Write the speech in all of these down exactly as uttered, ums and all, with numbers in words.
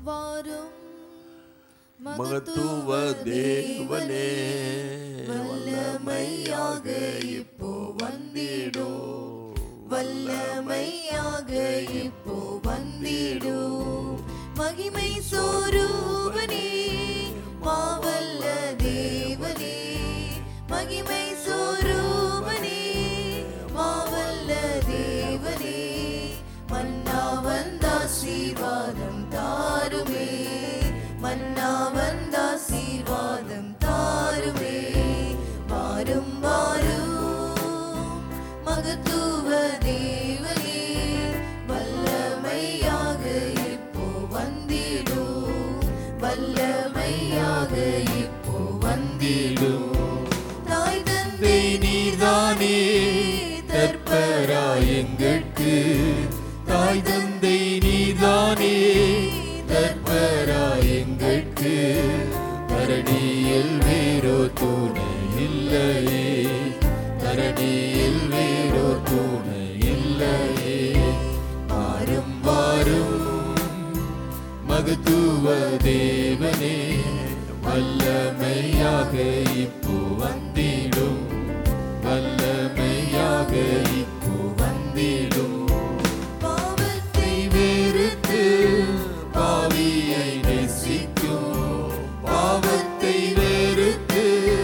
வாரும் மகத்துவ தேவனே, வல்லமையாக இப்போ வந்திடும், வல்லமையாக இப்போ வந்திடும். மகிமை சொரூபனே, மாவல்ல தேவனே, மகிமை சொரூபனே, மாவல்ல தேவனே, மன்னா வந்தாசீர்வாதம் தாருமே, மன்னா வந்தாசீர்வாதம் தாருமே. வாரும் வாரும் மகத்துவ தேவனே, வல்லமையாக இப்போ வந்திடும், வல்லமையாக இப்போ வந்திடும். தாய் தந்தை நீதானே தற்பராய் எங்களுக்கு, தாய் தந்தை நீதானே தற்பராய் எங்களுக்கு, தரணியில் வேறோ துணை இல்லையே, தரணியில் வேறோ துணை இல்லையே. வாரும் வாரும் மகத்துவ தேவனே, வல்லமையாக இப்போ வந்திடும், வல்லமையாக இப்போ வந்திடும். பாவத்தை வெறுத்து பாவியை நேசிக்கும், பாவத்தை வெறுத்து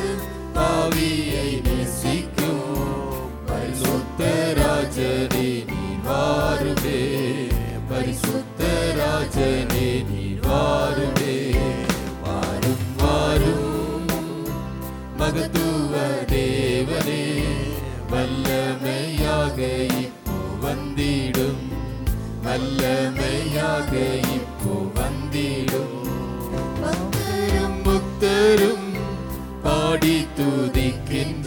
பாவியை நேசிக்கும். பரிசுத்த ராஜனே நீர் வாருமே, பரிசுத்த ராஜனே நீர் வாருமே. வாரும் வாரும் மகத்துவ தேவனே, வல்லமையாக இப்போ வந்திடும், வல்லமையாக இப்போ வந்திடும். பக்தரும் முக்தரும் பாடி துதிக்கின்ற,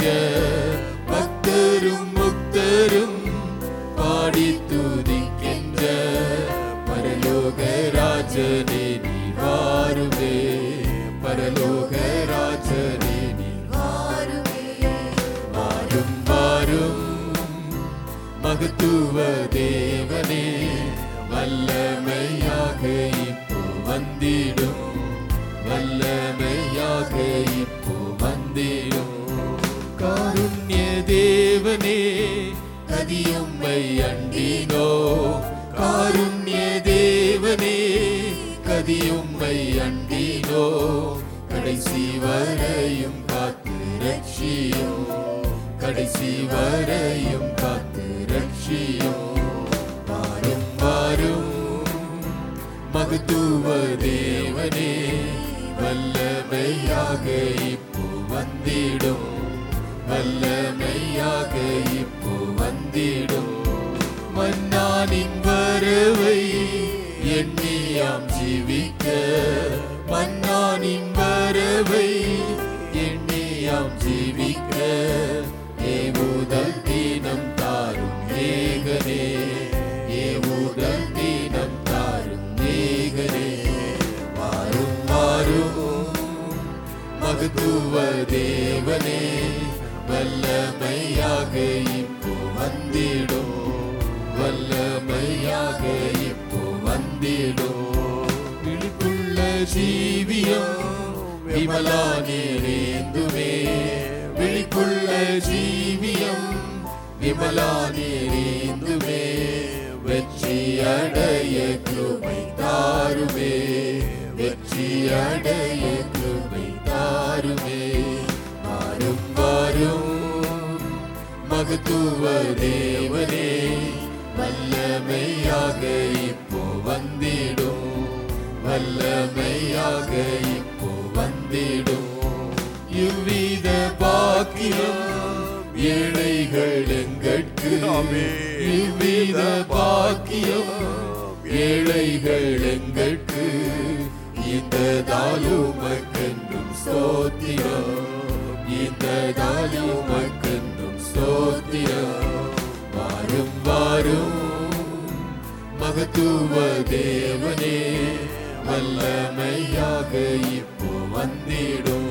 பக்தரும் முக்தரும் பாடி துதிக்கின்ற, பரலோக ராஜனே நீர் வாருமே, பரலோக ராஜனே நீர் வாருமே. வாரும் வாரும் மகத்துவ தேவனே, வல்லமையாக இப்போ வந்திடும், வல்லமையாக இப்போ வந்திடும். காருண்ய தேவனே கதியும்மை அண்டினோ, காருண்ய தேவனே கதியும்மை அண்டினோ, கடைசி வரையும் காத்து ரட்சியும், கடைசி வரையும் காத்து ரட்சியும். வாரும் வாரும் மகத்துவ தேவனே, வல்லமையாக இப்போ வந்திடும், வல்லமையாக இப்போ வந்திடும். மன்னானின் வரவை எண்ணியாம் ஜீவிக்க, மன்னானின் வரவை எண்ணியாம் ஜீவிக்க, ஏவுதல் தீனம் தாரும் ஏகனே, ஏவுதல் தீனம் தாரும் ஏகனே. வாரும் வாரும் மகத்துவ தேவனே, வல்லமையாக இப்போ வந்திடும், வல்லமையாக இப்போ வந்திடும். விழிப்புள்ள ஜீவியம் விமலா நேரேந்துமே, விழிப்புள்ள ஜீவியம் விமலா நேரேந்துமே. வெற்றி அடைய கிருபை தாருமே, வெற்றி அடைய கிருபை தாருமே. வாரும் வாரும் மகத்துவ தேவனே, வல்லமையாக இப்போ வந்திடும், வல்லமையாக இப்போ வந்திடும். இவ்வித பாக்கியம் ஏழைகள் எங்கட்கு, இவ்வித பாக்கியம் ஏழைகள் எங்கட்கு. இந்த தாலுமக்கென்றும் ஸ்தோத்திரம், இந்த தாலுமக்கென்றும் ஸ்தோத்திரம். வாரும் வாரும் மகத்துவ தேவனே, வல்லமையாக இப்போ வந்திடும்,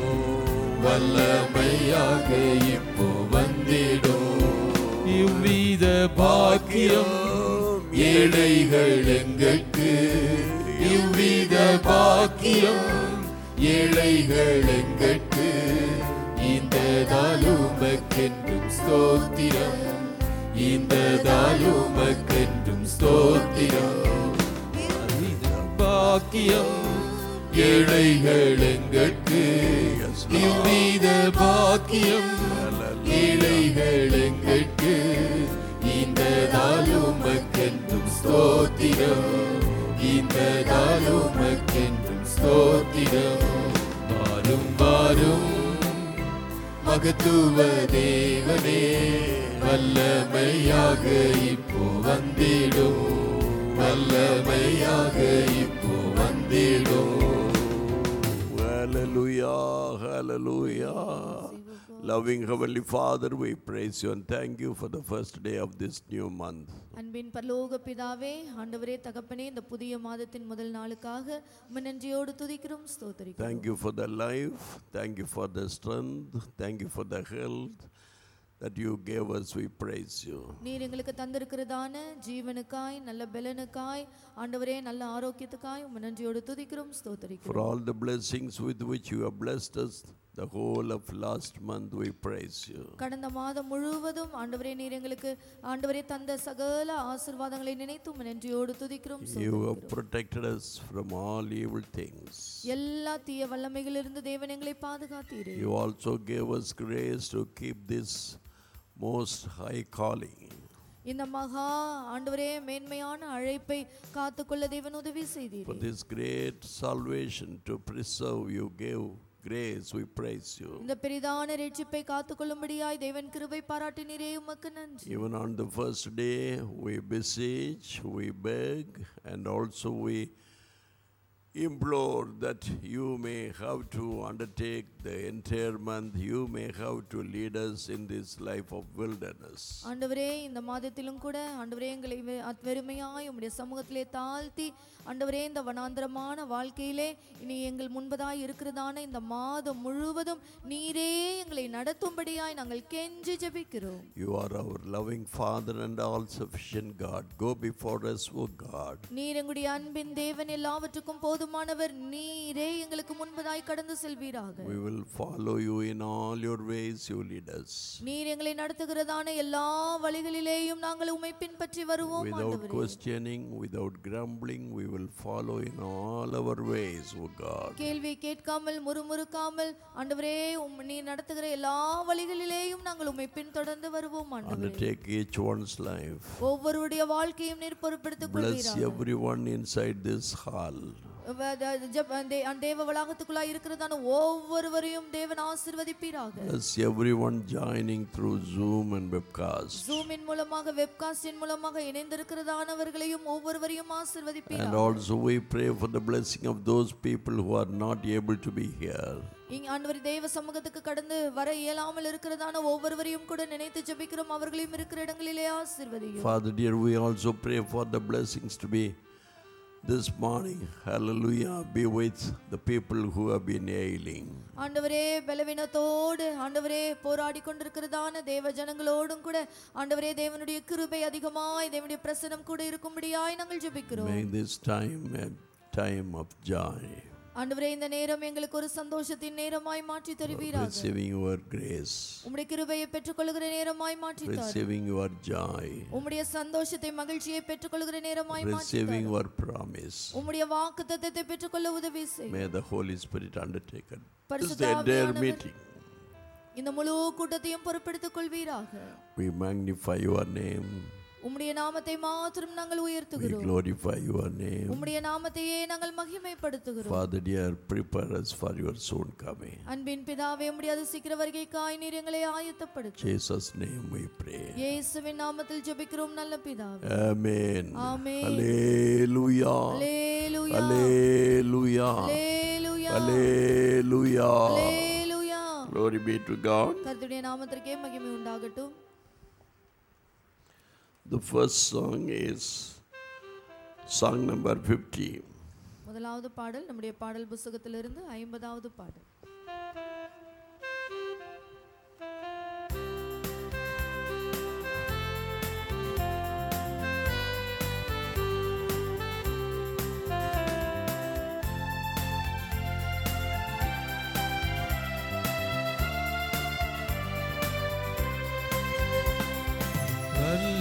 வல்லமையாக இப்போ வந்திடும். இவ்வித பாக்கியம் ஏழைகள் எங்களுக்கு, இவ்வித பாக்கியம் ஏழைகள் எங்கட்கு இந்த தாலுமக்கென்றும் ஸ்தோத்திரம் இந்த தாலுமக்கென்றும் ஸ்தோத்திரம் பாக்கியம் ஏழைகள் எங்கட்கு இவ்வித பாக்கியம் ஏழைகள் எங்கட்கு இந்த தாலுமக்கென்றும் ஸ்தோத்திரம் இந்த தாலுமக்கென்றும் ஸ்தோத்திரம் வாரும் வாரும் மகத்துவ தேவனே வல்லமையாக இப்போ வந்திடும் வல்லமையாக இப்போ வந்திடும். Hallelujah, hallelujah. Loving Heavenly Father, we praise you and thank you for the first day of this new month. அன்பின் பரலோக பிதாவே, ஆண்டவரே தகப்பனே, இந்த புதிய மாதத்தின் முதல் நாளுக்காக உம்மை நன்றியோடு துதிக்கிறோம், ஸ்தோத்திரிக்கிறோம். Thank you for the life, thank you for the strength, thank you for the health that you gave us. We praise you. நீர் எங்களுக்கு தந்திருக்கிறதான ஜீவனுக்காய், நல்ல பலனுக்காய், ஆண்டவரே நல்ல ஆரோக்கியத்துக்காய் உம்மை நன்றியோடு துதிக்கிறோம், ஸ்தோத்திரிக்கிறோம். For all the blessings with which you have blessed us the whole of last month, we praise you. கடந்த மாதம் முழுவதும் ஆண்டவரே நீர் எங்களுக்கு ஆண்டவரே தந்த சகல ஆசீர்வாதங்களை நினைத்து உம்மை நன்றியோடு துதிக்கிறோம், You ஸ்தோத்திரிக்கிறோம். have protected us from all evil things. எல்லா தீய வல்லமைகளிலிருந்து தேவன் எங்களை பாதுகாத்தீரே. You also gave us grace to keep this most high calling. இந்த மகா ஆண்டவரே மேன்மையான அழைப்பை காத்துக்கொள்ள தேவன் உதவி செய்தீரே. For this great salvation to preserve, you gave grace. We praise you. இந்த பெரிதான இரட்சிப்பை காத்துக்கொள்ளும்படியாய் தேவன் கிருபை பாராட்டினீரே, உமக்கு நன்றி. Even on the first day, we beseech, we beg, and also we implore that you may have to undertake the entire month. You may have to lead us in this life of wilderness. ஆண்டவரே இந்த மாதத்திலும் கூட ஆண்டவரே எங்களை வெறுமையாய் உம்முடைய சமூகத்திலே தாழ்த்தி ஆண்டவரே இந்த வனாந்தரமான வாழ்க்கையிலே இனி எங்கள் முன்பதாய் இருக்கிறதான இந்த மாதம் முழுவதும் நீரே எங்களை நடத்தும்படியாய் நாங்கள் கெஞ்சி ஜெபிக்கிறோம். You are our loving Father and all sufficient God. Go before us, O God. நீர் எங்களுடைய அன்பின் தேவன், எல்லாவற்றுக்கும் போதுமானவர், நீரே எங்களுக்கு முன்பதாய் கடந்து செல்வீராக. We will follow you in all your ways. You lead us. நீர் எங்களை நடத்துகிறதான எல்லா வழிகளிலேயும் நாங்கள் உம்மை பின்பற்றி வருவோம். Without questioning, without grumbling, we will follow in all our ways, O God. கேள்வி கேட்காமல் முறுமுறுக்காமல் ஆண்டவரே நீர் நடத்துகிற எல்லா வழிகளிலேயும் நாங்கள் உம்மை பின்தொடர்ந்து வருவோம். ஆண்டவரே Undertake each one's life. ஒவ்வொருடைய வாழ்க்கையும் நீர் பொறுப்பெடுத்துக் Bless கொள்வீராக. everyone inside this hall. தேவ வளாகத்துக்குள்ளாய் இருக்கிறதான ஒவ்வொருவரையும் தேவன் ஆசீர்வதிப்பீராக. Bless everyone joining through Zoom and webcast. Zoom-இன் மூலமாக வெப்காஸ்டின் மூலமாக இணைந்திருக்கிறதானவர்களையும் ஒவ்வொருவரையும் ஆசீர்வதிப்பீராக. And also we pray for the blessing of those people who are not able to be here. இங்க ஆண்டவர் தேவ சமூகத்துக்கு கடந்து வர இயலாமல் இருக்கிறதான ஒவ்வொருவரையும் கூட நினைத்து ஜெபிக்கிறோம். அவர்களையும் இருக்கிற இடங்களிலே ஆசீர்வதியும். Father dear, we also pray for the blessings to be this morning. Hallelujah. Be with the people who have been ailing. ஆண்டவரே பலவீனத்தோடு ஆண்டவரே போராடி கொண்டிருக்கிறதான தேவ ஜனங்களோடும் கூட ஆண்டவரே தேவனுடைய கிருபை அதிகமாய் தேவனுடைய பிரசன்னம் கூட இருக்கும்படியாய் நாங்கள் ஜெபிக்கிறோம். Make this time a time of joy. ஆண்டவரே இந்த நேரம் எங்களுக்கு ஒரு சந்தோஷத்தின் நேரமாய் மாற்றி தருவீராக. Receiving your grace. உம்முடைய கிருபையை பெற்றுக்கொள்கிற நேரமாய் மாற்றி தாரும். Receiving your joy. உம்முடைய சந்தோஷத்தை மகிழ்ச்சியை பெற்றுக்கொள்கிற நேரமாய் மாற்றி தாரும். Receiving your promise. உம்முடைய வாக்குத்தத்தத்தை பெற்றுக்கொள்ள உதவி செய். May the Holy Spirit undertake it. This பரிசுத்த is the entire ஆவியானவர் meeting. இந்த முழு கூட்டத்தையும் பொறுப்பெடுத்துக் கொள்வீராக. We magnify your name. உம்முடைய நாமத்தை மாத்திரம் நாங்கள் We உயர்த்துகிறோம். glorify your name. உம்முடைய நாமத்தையே நாங்கள் மகிமைப்படுத்துகிறோம். Father dear, prepare us for your soon coming. அன்பின் பிதாவே, உம்முடைய அதிசீக்கிர வருகைக்காய் நீர் எங்களை ஆயத்தப்படுத்தும். Jesus name we pray. இயேசுவின் நாமத்தில் ஜெபிக்கிறோம் நல்ல பிதாவே. Amen. Amen. Hallelujah. Hallelujah. Hallelujah. Hallelujah. Hallelujah. Hallelujah. Glory be to God. கர்த்தருடைய நாமத்திற்கே மகிமை உண்டாகட்டும். The first song is song number fifty. முதலாவது பாடல் நம்முடைய பாடல் புத்தகத்திலிருந்து ஐம்பதாவது பாடல்.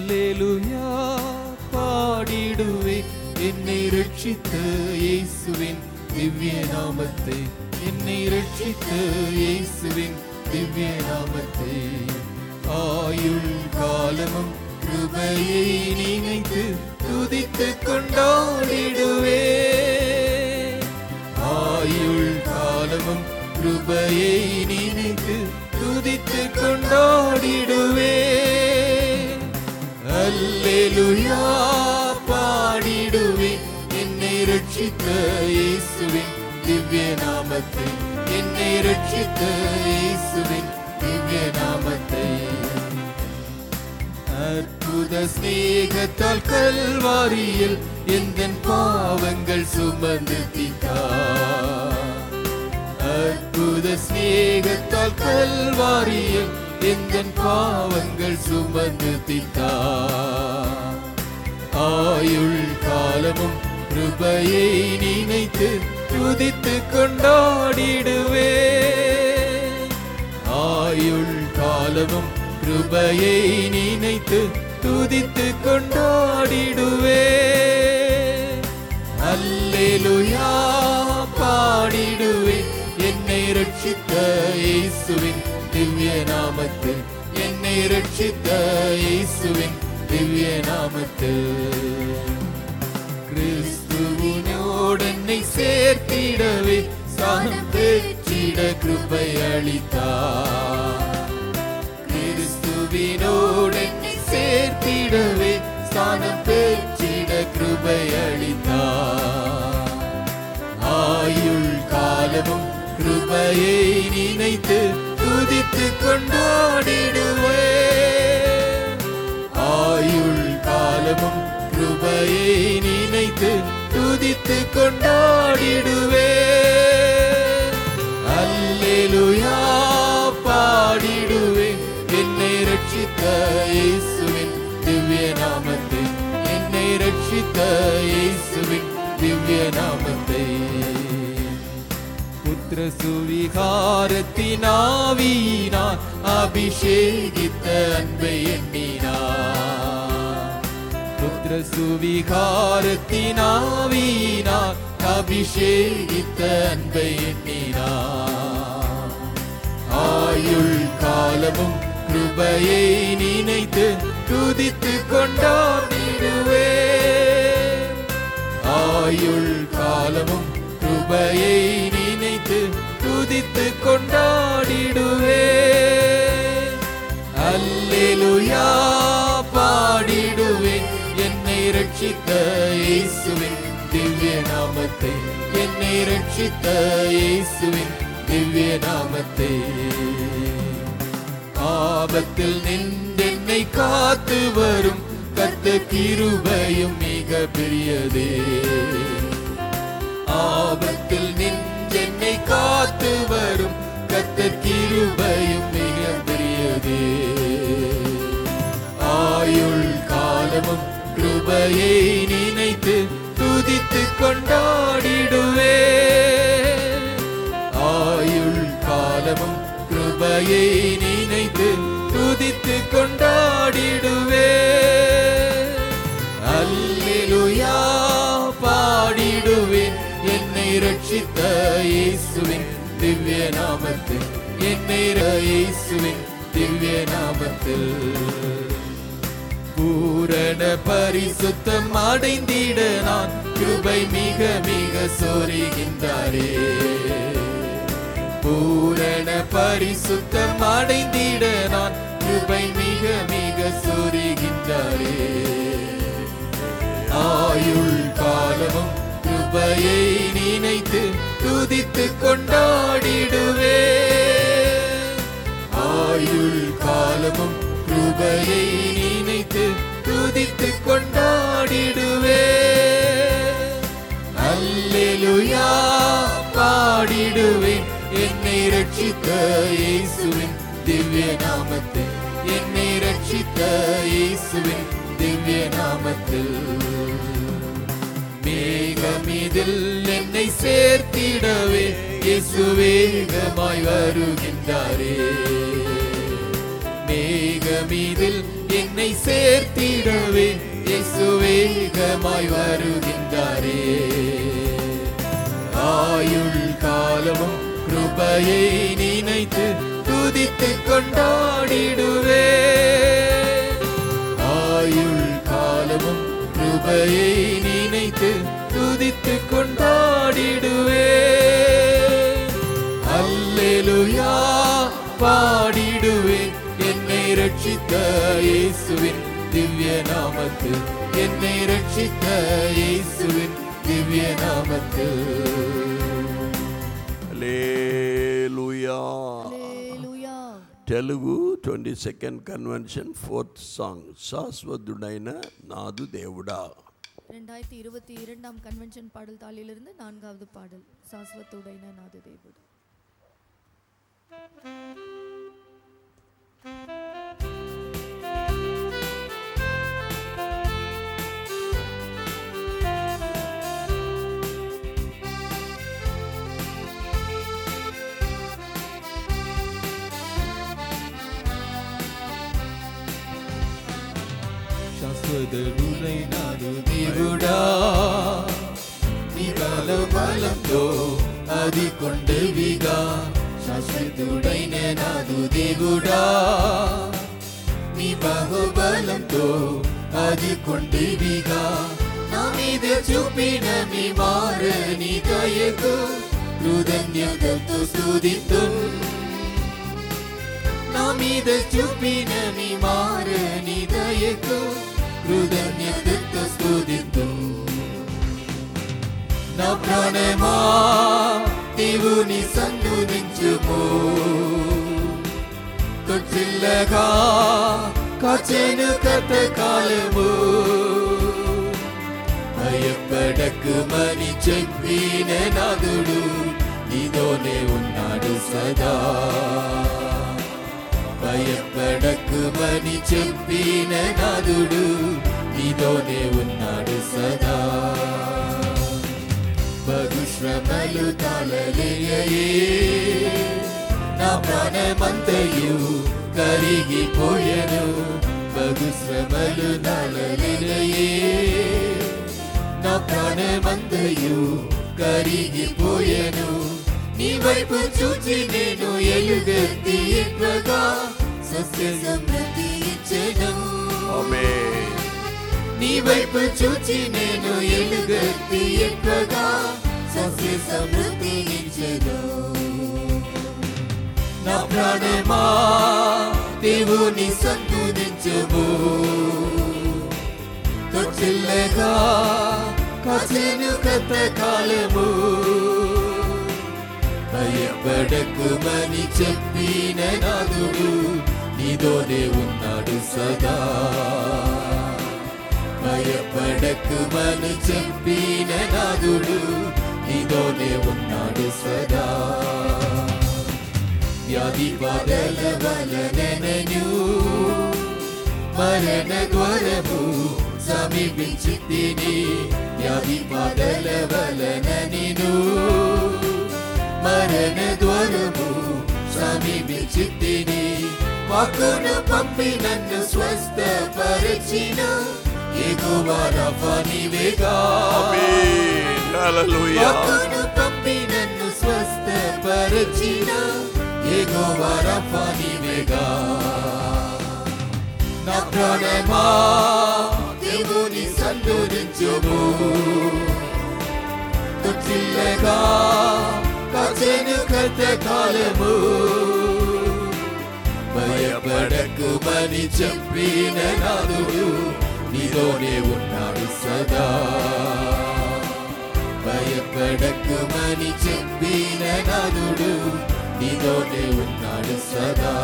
அல்லேலூயா பாடிடுவே என்னை ரட்சித்த இயேசுவின் திவ்ய நாமத்தை, என்னை ரட்சித்த இயேசுவின் திவ்ய நாமத்தை. ஆயுள் காலமும் கிருபையை நினைத்து துதித்து கொண்டாடிடுவே, ஆயுள் காலமும் கிருபையை நினைத்து துதித்து கொண்டாடிடுவே. அல்லேலூயா பாடிடுவே என்னை ரட்சித்த இயேசுவின் திவ்ய நாமத்தை, என்னை ரட்சித்த இயேசுவின் திவ்ய நாமத்தை. அற்புத ஸ்நேகத்தால் கல்வாரியில் எந்தன் பாவங்கள் சுமந்து தீர்த்தார், அற்புத ஸ்நேகத்தால் கல்வாரியில் எந்தன் பாவங்கள் சுமந்து தீர்த்தார். ஆயுள் காலமும் கிருபையை நினைத்து துதித்து கொண்டாடிடுவே, ஆயுள் காலமும் கிருபையை நினைத்து துதித்து கொண்டாடிடுவே. அல்லேலூயா பாடிடுவே என்னை ரட்சித்த இயேசுவின் திவ்ய நாமத்தில், என்னை ரட்சித்த இயேசுவின் திவ்ய நாமத்தில். கிறிஸ்துவினோடு என்னை சேர்த்திடவே ஸ்தானம் பெற்றிட கிருபை அளித்தார், கிறிஸ்துவினோடு என்னை சேர்த்திடவே ஸ்தானம் பெற்றிட கிருபை அளித்தார். ஆயுள் காலமும் கிருபையை நினைத்து துதித்து கொண்டாடிடுவே, ஆயுள் காலமும் கிருபையை நினைத்து துதித்து கொண்டாடிடுவே. அல்லேலூயா பாடிடுவே என்னை ரட்சித்த இயேசுவின் திவ்ய நாமத்தை, என்னை ரட்சித்த இயேசுவின் திவ்ய நாமத்தை. புத்திர சுவிகாரத்தின் ஆவியினார் அபிஷேகித்த அன்பை எண்ணினார், புத்திர சுவிகாரத்தின் ஆவியினார் அபிஷேகித்த அன்பை எண்ணினார். ஆயுள் காலமும் கிருபையை நினைத்து துதித்து கொண்டாடிடுவே, ஆயுள் காலமும் கிருபையை நினைத்து துதித்து கொண்டாடிடுவே. அல்லேலூயா பாடிடுவே என்னை ரட்சித்த இயேசுவின் திவ்ய நாமத்தை, என்னை ரட்சித்த இயேசுவின் திவ்ய நாமத்தை. ஆபத்தில் நின்றென்னை காத்து வரும் கர்த்தர் கிருபையும் மிக பெரியதே, ஆபத்தில் நின்றென்னை காத்து வரும் கர்த்தர் கிருபையும் மிக பெரியதே. ஆயுள் காலமும் கிருபையை நினைத்து துதித்து கொண்டாடிடுவே, ஆயுள் காலமும் கிருபையை நினைத்து துதித்து கொண்டாடிடுவே. அல்லேலூயா பாடிடுவேன் என்னை ரட்சித்த இயேசுவின் திவ்ய நாமத்தில், என்னை இயேசுவின் திவ்ய நாமத்தில். பூரண பரிசுத்தம் அடைந்திட நான் கிருபை மிக மிக சொரிகின்றாரே, பூரண பரிசுத்தம் அடைந்திட நான் கிருபை மிக மிக சொரிகின்றாரே. ஆயுள் காலமும் கிருபையை நினைத்து துதித்து கொண்டாடிடுவே, ஆயுள் காலமும் கிருபையை நினைத்து துதித்து கொண்டாடிடுவே. அல்லேலூயா பாடிடுவே என்னை ரட்சித்த இயேசுவின் திவ்ய நாமத்தை, என்னை ரட்சித்த இயேசுவின் திவ்ய நாமத்தில். மேகமீதில் என்னை சேர்த்திடவே இயேசு வேகமாய் வருகின்றாரே, மேகமீதில் என்னை சேர்த்திடவே இயேசு வேகமாய் வருகின்றாரே. ஆயுள் காலமும் கிருபையை நினைத்து துதித்து கொண்டாடிடுவே. ஆயுள் காலமும் கிருபையை நினைத்து துதித்து கொண்டாடிடுவே. அல்லேலூயா பாடிடுவே என்னை ரட்சித்த இயேசுவின் திவ்ய நாமத்தில், என்னை ரட்சித்த இயேசுவின் திவ்ய நாமத்தில். Hallelujah. హల్లెలూయా. Telugu twenty-second convention fourth song, శాశ్వతుడైన నాదు దేవుడా. ரெண்டாயிரத்தி இருபத்தி இரண்டாம் கன்வென்ஷன் பாடல் தாளிலிருந்து நான்காவது பாடல், சாஸ்வத்துடைன நாது தேவுடு. శాశ్వతుడైనాడు దేవుడా, నీ బల బలంతో అది కొండవిగా. శాశ్వతుడైన నాదు దేవుడా, నీ బహుబలంతో అది కొండవిగా. నా మీద చూపిన నీ మారని దయకు కృతజ్ఞతతో స్తుతిద్దుం. నా మీద చూపిన నీ మారని దయకు కృతజ్ఞతతో స్తుతిద్దుం. నా ప్రాణమా దేవుని సన్నుతించుము, తొట్టిల్లగా కాచెను కతకాలము. భయపడకుమని చెప్పిన నాదుడు నీతోనే ఉన్నాడు సదా. భయపడకుమని చెప్పిన నాదుడు నీతోనే ఉన్నాడు సదా. బహుశ్రమలు తాళలేయే, నా ప్రాణమంతయు కరిగిపోయెను. బహుశ్రమలు తాళలేయే, నా ప్రాణమంతయు కరిగిపోయెను. నీ వైపు చూచి నేను ఎలుగెత్తి ఎక్కువగా సస్య సమృద్ధి ఇచ్చెను. ఆమేన్. నీ వైపు చూచి నేను ఎలుగెత్తి ఎక్కువగా సస్య సమృద్ధి ఇచ్చెను. నా ప్రాణమా దేవుని సన్నుతించుము, తొట్టిల్లగా కాచెను కతకాలము. భయపడకుమని చెప్పిన నాదుడు నీతోనే ఉన్నాడు సదా. భయపడకుమని చెప్పిన నాదుడు నీతోనే ఉన్నాడు సదా. వ్యాధి బాధల వలనను మరణ ద్వారము సమీపించి తిని. వ్యాధి బాధల వలన నేను మరణ ద్వారము సమీపించి తిని. వాక్కును పంపి నన్ను స్వస్థపరచిన యెహోవా రఫా నీవేగా. ఆమేన్. హల్లెలూయా. వాక్కును పంపి నన్ను స్వస్థపరచిన యెహోవా రఫా నీవేగా. నా ప్రాణమా దేవుని సన్నుతించుము, తొట్టిల్లగా కాచెను కతకాలము. భయపడకుమని చెప్పిన నాదుడు నీతోనే ఉన్నాడు సదా. భయపడకుమని చెప్పిన నాదుడు నీతోనే ఉన్నాడు సదా.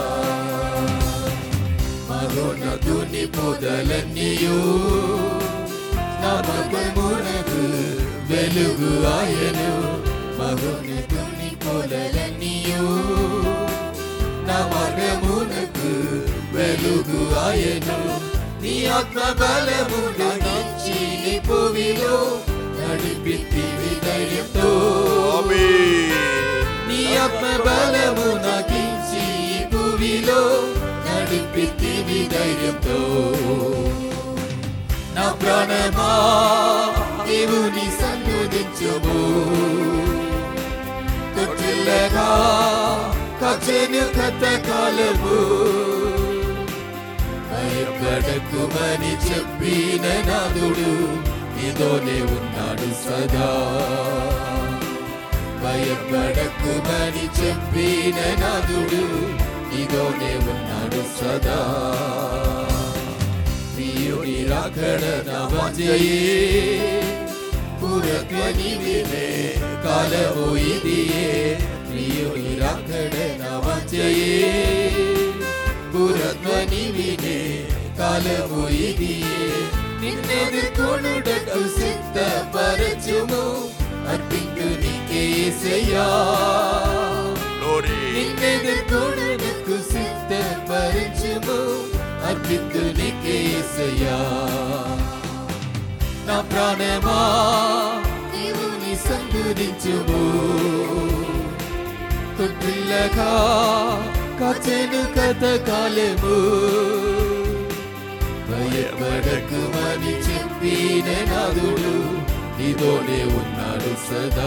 మహోన్నతుని పొదలన్నీయు నా మగమునకు వెలుగు ఆయను. మహోన్నతుని పొదలన్నీయు నా మగమునకు వెలుగు ఆయను. నీ ఆత్మ బలము నాకిచ్చి నీ భూమిలో నడిపితివి ధైర్యంతో. నీ ఆత్మ బలము నాకిచ్చి భూమిలో నడిపితివి నీ ధైర్యంతో నా ప్రాణమా దేవుని సన్నిధించుము తొట్టిల్లగా కాచెను కథకాలము భయపడకుమని చెప్పిన నాదుడు నీతోనే ఉన్నాడు సదా భయపడకుమని చెప్పిన నాదుడు నీతోనే ఉన్నాడు సదా ప్రియుని రాకడ నా వాంఛయే పూరధ్వని వినే కాలము ఇదియే ప్రియుని రాకడ నా వాంఛయే పూరధ్వని వినే కాలము ఇదియే నిన్నెదుర్కొనుటకు సిద్ధపరచుము అర్పించు నీకే యేసయ్యా నిన్నెదుర్కొనుటకు సిద్ధపరచుము అర్పించు నీకే యేసయ్యా నా ప్రాణమా దేవుని సన్నిధించుము తొట్టిల్లగా కాచెను కథకాలము భయపడకుమని చెప్పిన నాదుడు నీతోనే ఉన్నాడు సదా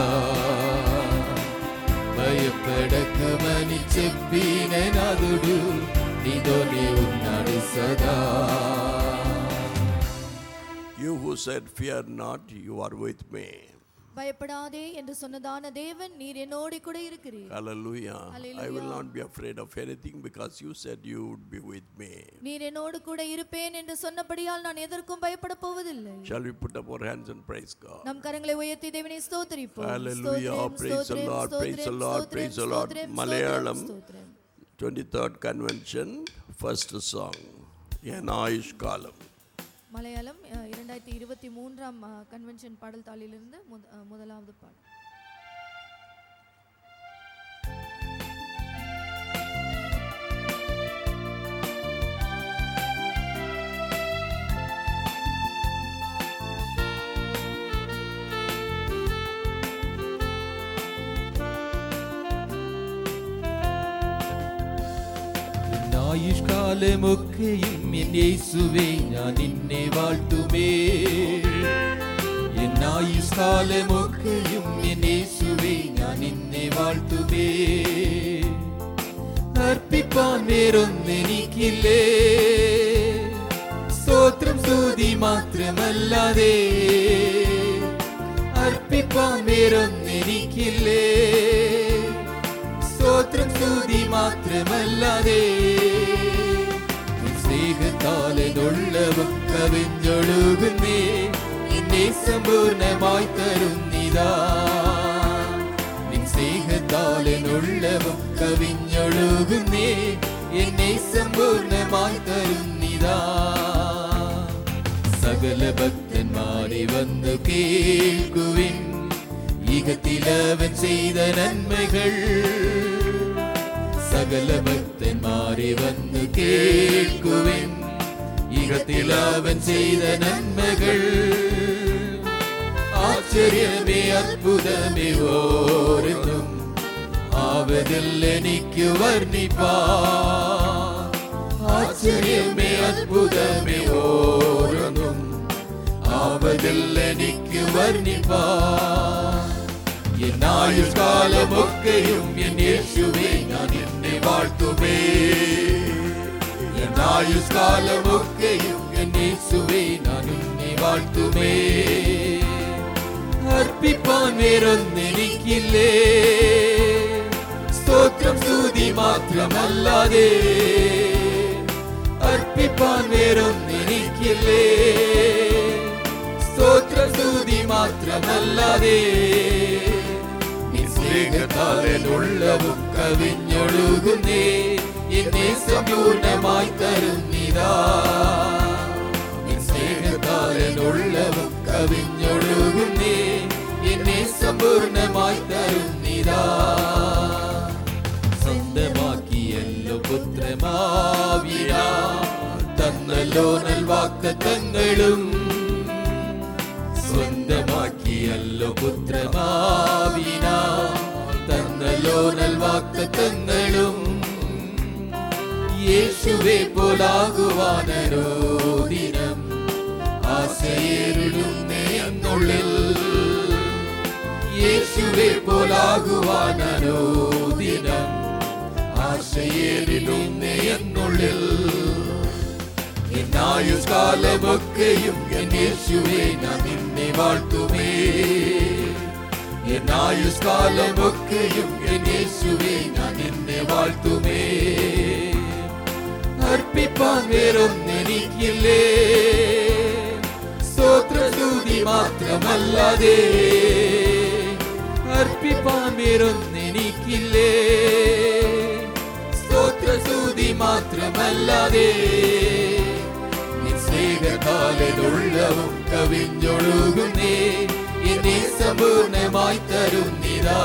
భయపడకుమని చెప్పిన నాదుడు నీతోనే ఉన్నాడు సదా You who said, fear not, you are with me. பயப்படாதே என்று சொன்னதான தேவன் நீர் என்னோடு கூட இருக்கிறீர். Hallelujah. Hallelujah. I will not be afraid of anything because you said you would be with me. நீர் என்னோடு கூட இருப்பேன் என்று சொன்னபடியால் நான் எதற்கும் பயப்பட போவதில்லை. Shall we put up our hands and praise God? நம் கரங்களை உயர்த்தி தேவனை ஸ்தோத்திரிப்போம். Hallelujah. Praise the Lord. Praise the Lord. Praise the Lord. Malayalam twenty-third convention, first song. Yanaish Kalam. Malayalam இரண்டாயிரத்தி இருபத்தி மூன்றாம் கன்வென்ஷன் பாடல் தாளிலிருந்து முதலாவது பாடல். ആയുഷ്കാലമൊക്കെയും എൻ യേശുവേ ഞാൻ നിന്നെ വാഴ്ത്തുമേ എൻ ആയുഷ്കാലമൊക്കെയും എൻ യേശുവേ ഞാൻ നിന്നെ വാഴ്ത്തുമേ അർപ്പിപ്പാൻ വേറൊന്നെനിക്കില്ലേ സ്തോത്രം സ്തുതി മാത്രമല്ലാതെ അർപ്പിപ്പാൻ വേറൊന്നെനിക്കില്ലേ സ്തോത്രം സ്തുതി മാത്രമല്ലാതെ സ്നേഹത്താലെന്നുള്ളവം കവിഞ്ഞൊഴുകുന്നേ എന്നെ സമ്പൂർണമായി തരുന്നിതാ നിൻ സ്നേഹത്താലെന്നുള്ളവം കവിഞ്ഞൊഴുകുന്നേ എന്നെ സമ്പൂർണമായി തരുന്നിതാ സകല ഭക്തന്മാരെ വന്നു കേൾക്കുവിൻ ഇഹത്തിലവൻ ചെയ്ത നന്മകൾ സകല ഭക്തന്മാരെ വന്നു കേൾക്കുവിൻ ഇഹത്തിലവൻ ചെയ്ത നന്മകൾ ആശ്ചര്യമേ അത്ഭുതമേ ഓരോന്നും ആവതിൽ എനിക്ക് വർണ്ണിപ്പാൻ ആശ്ചര്യമേ അത്ഭുതമേ ഓരോന്നും ആവതിൽ എനിക്ക് വർണ്ണിപ്പാൻ എൻ ആയുഷ്കാലമൊക്കെയും എൻ യേശുവേ ഞാൻ നിന്നെ വാഴ്ത്തുമേ എൻ ആയുഷ്കാലമൊക്കെയും എൻ യേശുവേ ഞാൻ നിന്നെ വാഴ്ത്തുമേ അർപ്പിപ്പാൻ വേറൊന്നെനിക്കില്ലേ സ്തോത്രം സ്തുതി മാത്രമല്ലാതെ അർപ്പിപ്പാൻ വേറൊന്നെനിക്കില്ലേ സ്തോത്രം സ്തുതി മാത്രമല്ലാതെ സ്നേഹത്താലെന്നുള്ളവും കവിഞ്ഞൊഴുകുന്നേ എന്നെ സമ്പൂർണമായി തരുന്നിതാ സ്നേഹത്താലെന്നുള്ളവും കവിഞ്ഞൊഴുകുന്നേ എന്നെ സമ്പൂർണമായി തരുന്നിതാ സ്വന്തമാക്കിയല്ലോ പുത്രമാവിനാ തന്നല്ലോ നൽവാഗ്ദത്തങ്ങളും സ്വന്തമാക്കിയല്ലോ പുത്രമാവിനാ തന്നല്ലോ നൽവാഗ്ദത്തങ്ങളും യേശു യേശുവെ പോലാകുവാനരോദിനം ആശയേറിടുന്നേ എന്നുള്ളിൽ. യേശുവെ പോലാകുവാനരോദിനം ആശയേറിടുന്നേ എന്നുള്ളിൽ. എന്നായുഷ്കാലമൊക്കെയും എൻ യേശുവേ ഞാൻ നിന്നെ വാഴ്ത്തുമേ. എന്നായുഷ്കാലമൊക്കെയും എൻ യേശുവേ ഞാൻ നിന്നെ വാഴ്ത്തുമേ. അർപ്പിപ്പാൻ വേറൊന്നെനിക്കില്ലേ, സ്തോത്രസ്തുതി മാത്രമല്ലാതെ. അർപ്പിപ്പാൻ വേറൊന്നെനിക്കില്ലേ, സ്തോത്രസ്തുതി മാത്രമല്ലാതെ. സ്നേഹകാലനുള്ളവും കവിഞ്ഞൊഴുകുന്നേ എന്നെ സമ്പൂർണമായി തരുന്നിതാ.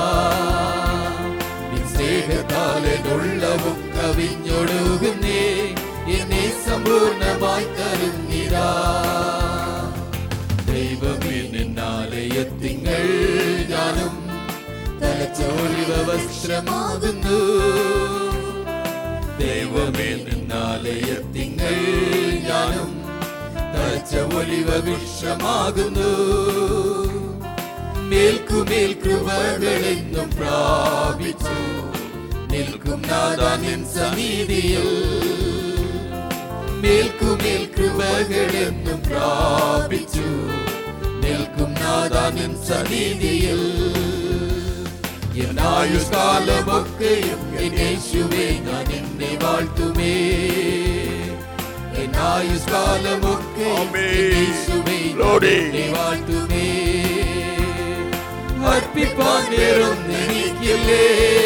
സ്നേഹകാലനുള്ളവും കവിഞ്ഞൊഴുകുന്നേ എന്നെ സമ്പൂർണമായി തരുന്നിതാ. ദൈവമേ നിന്നാലയത്തിങ്കൾ ഞാനും തലച്ചോളിവ വസ്ത്രമാകുന്നു. ദൈവമേ നിന്നാലയത്തിങ്കൾ ഞാനും തലച്ച ഒലിവ വൃക്ഷമാകുന്നു. മേൽക്കുമേൽ കൃപകളെന്നും പ്രാപിച്ചു നിൽക്കും നാഥാ നിൻ സന്നിധിയിൽ. മേൽക്കുമേൽ കൃപകളെന്നും പ്രാപിച്ചു നിൽക്കും നാഥാ നിൻ സന്നിധിയിൽ. എന്നായുഷ്കാലമൊക്കെയും എൻ യേശുവേ ഞാൻ നിന്നെ വാഴ്ത്തുമേ. എന്നായുഷ്കാലമൊക്കെയും എൻ യേശുവേ ഞാൻ നിന്നെ വാഴ്ത്തുമേ. അർപ്പിപ്പാൻ വേറൊന്നെനിക്കില്ലേ,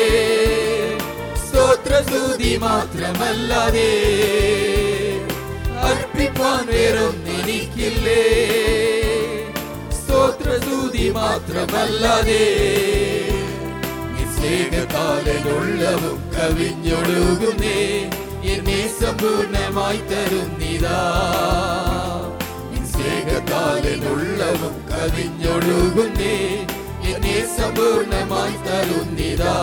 സ്തോത്രസ്തുതി മാത്രമല്ലാതെ. അർപ്പിപ്പാൻ വേറൊന്നെനിക്കില്ലേ, സ്തോത്രസ്തുതി മാത്രമല്ലാതെ. സ്നേഹകാലനുള്ളവും കവിഞ്ഞൊഴുകുന്നേ എന്നെ സമ്പൂർണമായി തരുന്നിതാ. സ്നേഹകാലനുള്ളവും കവിഞ്ഞൊഴുകുന്നേ എന്നെ സമ്പൂർണമായി തരുന്നിതാ.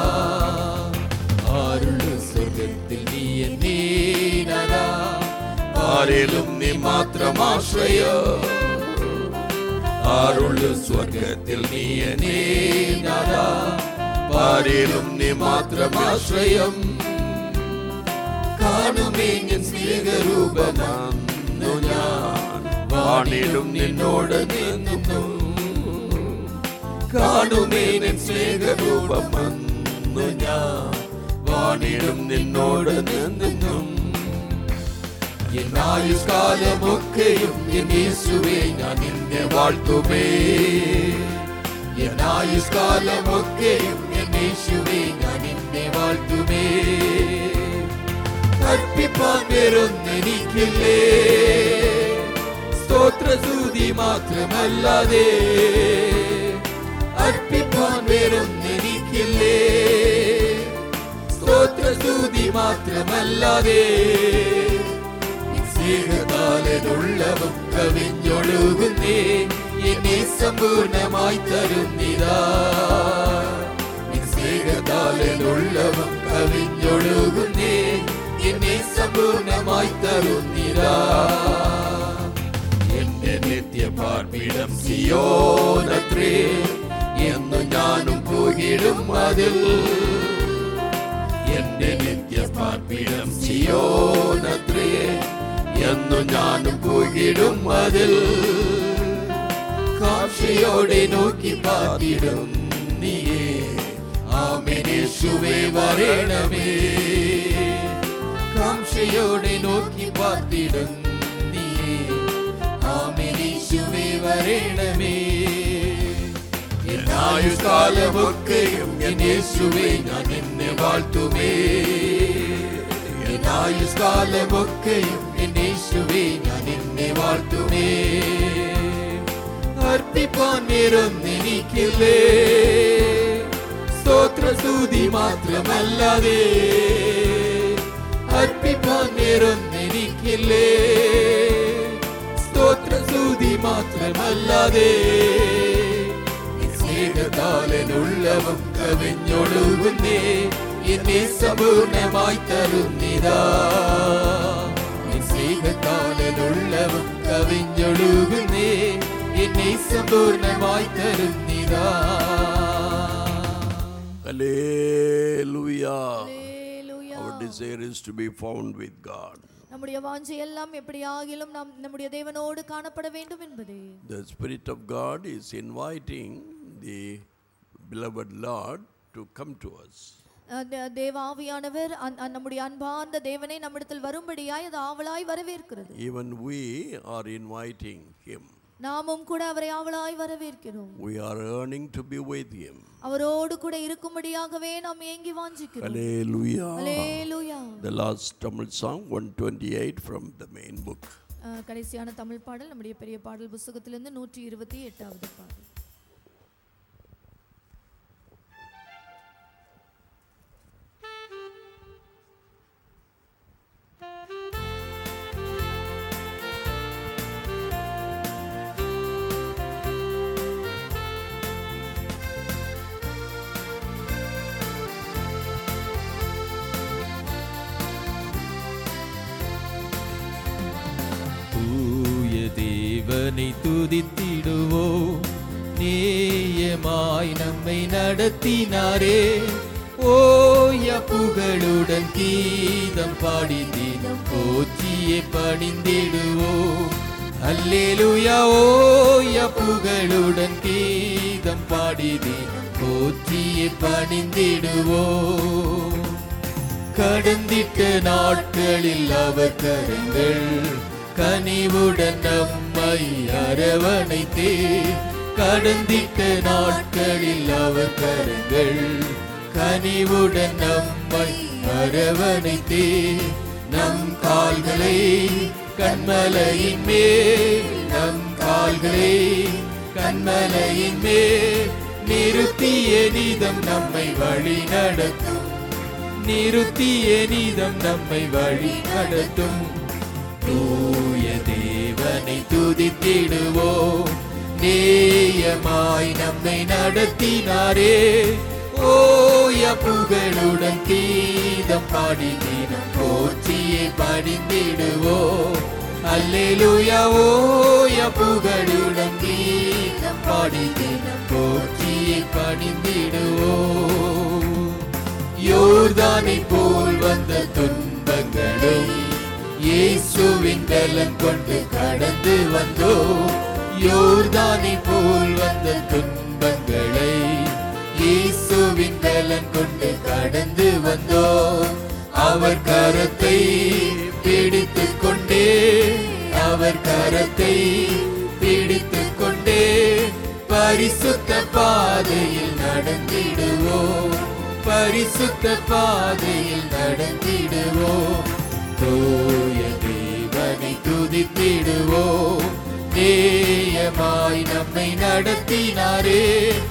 ആരുള്ളു സ്വർഗത്തിൽ നീ എന്നേ നാഥാ, ആരിലും നീ മാത്രം ആശ്രയം. ആരുള്ളു സ്വർഗത്തിൽ നീ എന്നേ നാഥാ, ആരിലും നീ മാത്രം ആശ്രയം. കാണുമേ ഞാൻ സ്നേഹരൂപമെന്നു ഞാൻ വാണിടും നിന്നോട് നിന്നു. കാണുമേ ഞാൻ സ്നേഹരൂപമെന്നു ഞാൻ വാണിടും നിന്നോട് നിന്നു. എന്നായുഷ്കാലമൊക്കെയും എൻ യേശുവേ ഞാൻ നിന്നെ വാഴ്ത്തുമേ. എന്നായുഷ്കാലമൊക്കെയും എൻ യേശുവേ ഞാൻ നിന്നെ വാഴ്ത്തുമേ. അർപ്പിപ്പാൻ വേറൊന്നെനിക്കില്ലേ, സ്തോത്രസ്തുതി മാത്രമല്ലാതെ. അർപ്പിപ്പാൻ വേറൊന്നെനിക്കില്ലേ, സ്തോത്രസ്തുതി മാത്രമല്ലാതെ. സ്നേഹകാലനുള്ളവും കവിഞ്ഞൊഴുകുന്നേ എന്നെ സമ്പൂർണമായി തരുന്നിതാ. സ്നേഹകാലനുള്ളവും കവിഞ്ഞൊഴുകുന്നേ എന്നെ സമ്പൂർണമായി തരുന്നിതാ. എന്റെ നിത്യപാർപ്പിടം സിയോനത്രേ, എന്നു ഞാനും പോയിടും അതിൽ. എന്റെ നിത്യപാർപ്പിടം സിയോനത്രേ, എന്നു ഞാനും പോയിടും അതിൽ. കാഴ്ചയോടെ നോക്കി പാർത്തിടും നീയേ, ആമേൻ യേശുവേ വരണമേ. കാഴ്ചയോടെ നോക്കി പാർത്തിടും നീയേ, ആമേൻ യേശുവേ വരണമേ. എന്നായുഷ്കാലമൊക്കെയും എൻ യേശുവേ ഞാൻ നിന്നെ വാഴ്ത്തുമേ. എന്നായുഷ്കാലമൊക്കെയും എൻ യേശുവേ ഞാൻ നിന്നെ വാഴ്ത്തുമേ. അർപ്പിപ്പാൻ വേറൊന്നെനിക്കില്ലേ, സ്തോത്രസ്തുതി മാത്രമല്ലാതെ. അർപ്പിപ്പാൻ വേറൊന്നെനിക്കില്ലേ, സ്തോത്രസ്തുതി മാത്രമല്ലാതെ. സ്നേഹകാലനുള്ളവും കവിഞ്ഞൊഴുകുന്നേ என்னை சம்பூர்ணமாய் தரும் நிதா என் சேகத்தாளல் உள்ளவும் கவிஞ்சொழுகுந்தே என்னை சம்பூர்ணமாய் தரும் Nita. Hallelujah. Hallelujah. Our desire is to be found with God. நம்முடைய வாஞ்சை எல்லாம் எப்படியாகிலும் நாம் நம்முடைய தேவனோடு காணப்பட வேண்டும் என்பதே. The Spirit of God is inviting the beloved Lord to come to us. தேவாவியானவர் நம்முடைய அன்பார்ந்த தேவனை நம்மிடத்தில் வரும்படியாய் அது ஆவலாய் வரவேற்கிறது. Even we are inviting him. நாமும் கூட அவரை ஆவலாய் வரவேற்கிறோம். We are yearning to be with him. அவரோடு கூட இருக்கும்படியாகவே நாம் ஏங்கி வாஞ்சிக்கிறோம். Hallelujah. Hallelujah. The last Tamil song one twenty-eight from the main book. கடைசியான தமிழ் பாடல் நம்முடைய பெரிய பாடல் புத்தகத்திலிருந்து நூற்றி இருபத்தி எட்டாவது பாடல். தேவனை துதித்திடுவோம் நேயமாய் நம்மை நடத்தினாரே ஓய புகழுடன் கீதம் பாடி தினம் போற்றியே பணிந்திடுவோம். அல்லேலூயா ஓய புகழுடன் கீதம் பாடி தினம் போற்றியே பணிந்திடுவோம். கடந்திட்ட நாட்களில் அவர் கரங்கள் கனிவுடன் நம்மை அரவணைத்தே கடந்திட்ட நாட்களில் அவர் கரங்கள் கனிவுடன் நம்மை அரவணைத்தே நம் கால்களை கண்மலையின் மேல் நம் கால்களை கண்மலையின் மேல் நிறுத்திய நீதம் நம்மை வழி நடத்தும் நிறுத்திய நீதம் நம்மை வழி நடத்தும். தூய தேவனை துதித்திடுவோம் நேயமாய் நம்மை நடத்தினாரே ஓய புகழுடன் கீதம் பாடி தினம் போற்றியே பணிந்திடுவோம். அல்லேலூயா ஓய புகழுடன் கீதம் பாடி தினம் போற்றியே பணிந்திடுவோம். யோர்தானை போல் வந்த துன்பங்களும் இயேசுவின் பலன் கொண்டு கடந்து வந்தோம். யோர்தானை போல் வந்த துன்பங்களை இயேசுவின் பலன் கொண்டு கடந்து வந்தோம். அவர் கரத்தை பிடித்துக் கொண்டே அவர் கரத்தை பிடித்துக் கொண்டே பரிசுத்த பாதையில் நடந்திடுவோம் பரிசுத்த பாதையில் நடந்திடுவோம். தூய தேவனை துதித்திடுவோம் நேயமாய் நம்மை நடத்தினாரே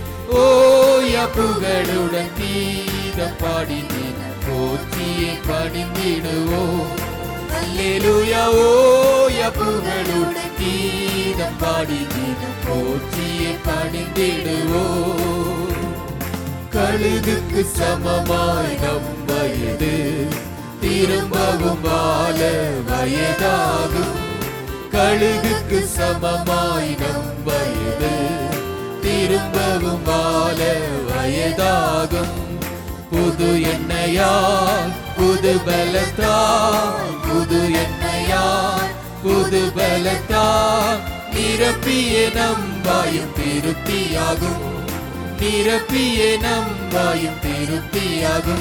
ஓய புகழுடன் கீதம் பாடி தினம் போற்றியே பணிந்திடுவோம். அல்லேலூயா ஓய புகழுடன் கீதம் பாடி தினம் போற்றியே பணிந்திடுவோம். கழுகுக்கு சமமாய் நம் வயது திரும்பவும் வாழ வயதாகும். கழுகுக்கு சமமாய் நம் வயது திரும்பவும் வாழ வயதாகும். புது எண்ணெயால் புது பலத்தால் புது எண்ணெயால் புது பலத்தால் நிரப்பிய நம் வாயும் திருப்தியாகும் நிரப்பிய நம் வாயும் திருப்தியாகும்.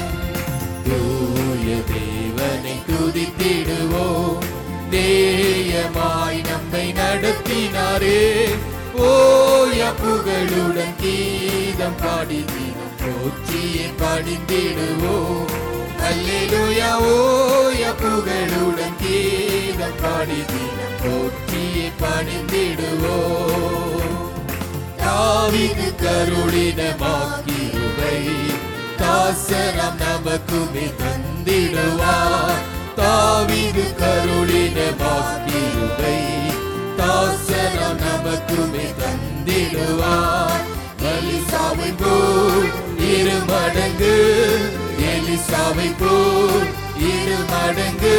தூய தேவனை துதித்திடுவோம் நேயமாய் நம்மை நடத்தினாரே ஓய புகழுடன் கீதம் பாடி தினம் போற்றியே பணிந்திடுவோம். அல்லேலூயா ஓய புகழுடன் கீதம் பாடி தினம் போற்றியே பணிந்திடுவோம். தாவீது கருளினமாக்கிருபை தாசனம் நமக்குமே தந்திடுவார். தாவீது கருளினமாக்கிருபை தாசனம் நமக்குமே தந்திடுவார். எலிசாவை போல் இரு மடங்கு எலிசா எலியாவை போல் இரு மடங்கு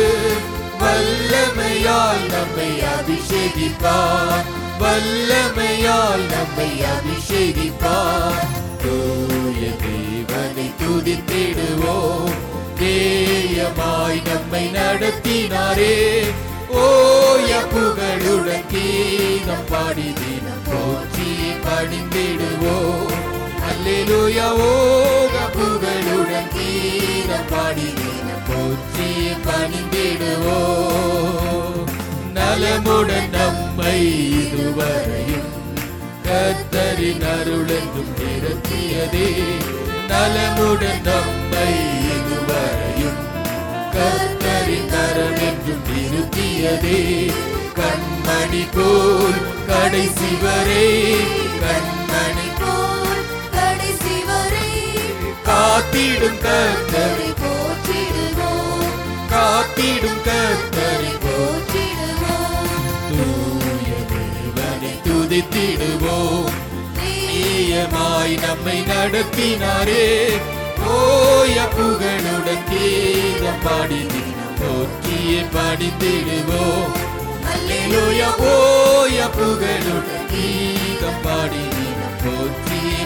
வல்லமையால் நம்மை அபிஷேகிப்பார், வல்லமையால் நம்மை அபிஷேகிப்பார். தூய தேவனை துதித்திடுவோம், தேயமாய் நம்மை நடத்தினாரே. ஓய புகழுடன் கீதம் பாடி தினம் போற்றி பணிந்திடுவோம். அல்லேலூயா. ஓக புகழுடன் கீதம் பாடி தினம் போற்றி பணிந்திடுவோம். நலமுடன் நம்மை இதுவரையும் கர்த்தரின் அருளென்றும் நிறுத்தியதே. நலமுடன் நம்மை இதுவரையும் கர்த்தரின் அருளென்றும் நிறுத்தியதே. கண்மணி போல் கடைசி வரை, கண்மணி போல் கடைசி வரை காத்திடும் கர்த்தரை போற்றிடுவோம், காத்திடும் கர்த்தரை போற்றிடுவோம். தூய தேவனை துதித்திடுவோம், நீயமாய் நம்மை நடத்தினாரே. ஓய புகழுடன் கீதம் பாடி தினம் போற்றியே பணிந்திடுவோம். அல்லேலூயா. ஓய புகழுடன் கீதம் பாடி தினம் போற்றியே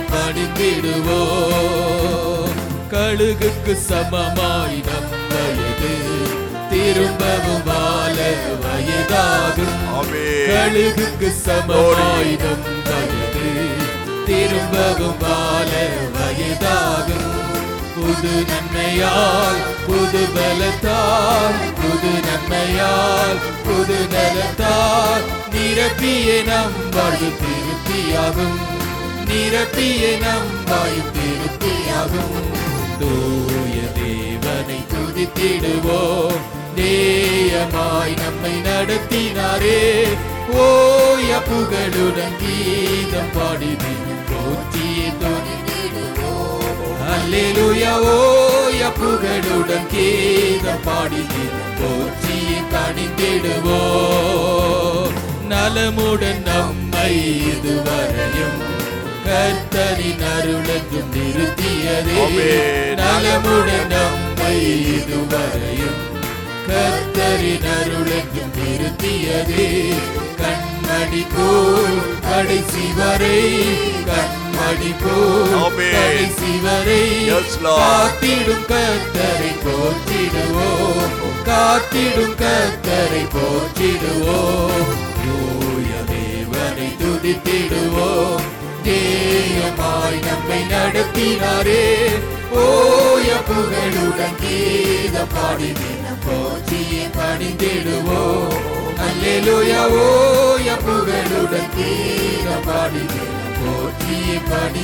பணிந்திடுவோம். கழுகுக்கு சமமாய் நம் வயது திரும்பவும் வாழ வயதாகும். கழுகுக்கு சமமாய் நம் வயது திரும்பவும் வாழ வயதாகும். புது நன்மையால் புது பலத்தால், புது நன்மையால் புது பலத்தால் நிரப்பிய நம் வாழ்வு திருப்தியாகும், நிரப்பிய நம் வாழ்வு திருப்தியாகும். தூய தேவனை துதித்திடுவோம், நேயமாய் நம்மை நடத்தினாரே. ஓய புகழுடன் கீதம் பாடி தினம் போற்றியே துதித்திடுவோம். அல்லேலூயா. ஓய புகழுடன் கீதம் பாடி தினம் போற்றியே பணிந்திடுவோம். நலமுடன் நம்மை இதுவரையும் கர்த்தரின் அருளென்றும் நிறுத்தியதே. நலமுடன் நம்மை இதுவரையும் கர்த்தரின் அருளென்றும் நிறுத்தியதே. கண்மணி போல் கடைசி வரை, கண்மணி போல் கடைசி வரை காத்திடும் கர்த்தரை போற்றிடுவோம், காத்திடும் கர்த்தரை போற்றிடுவோம். தூய தேவனை துதித்திடுவோம், தேயமாய் நம்மை நடத்தினாரே. ஓய புகழுடன் கீதம் பாடி தினம் போற்றியே பணிந்திடுவோம். அல்லேலூயா. ஓய புகழுடன் கீதம் பாடி தினம் போற்றியே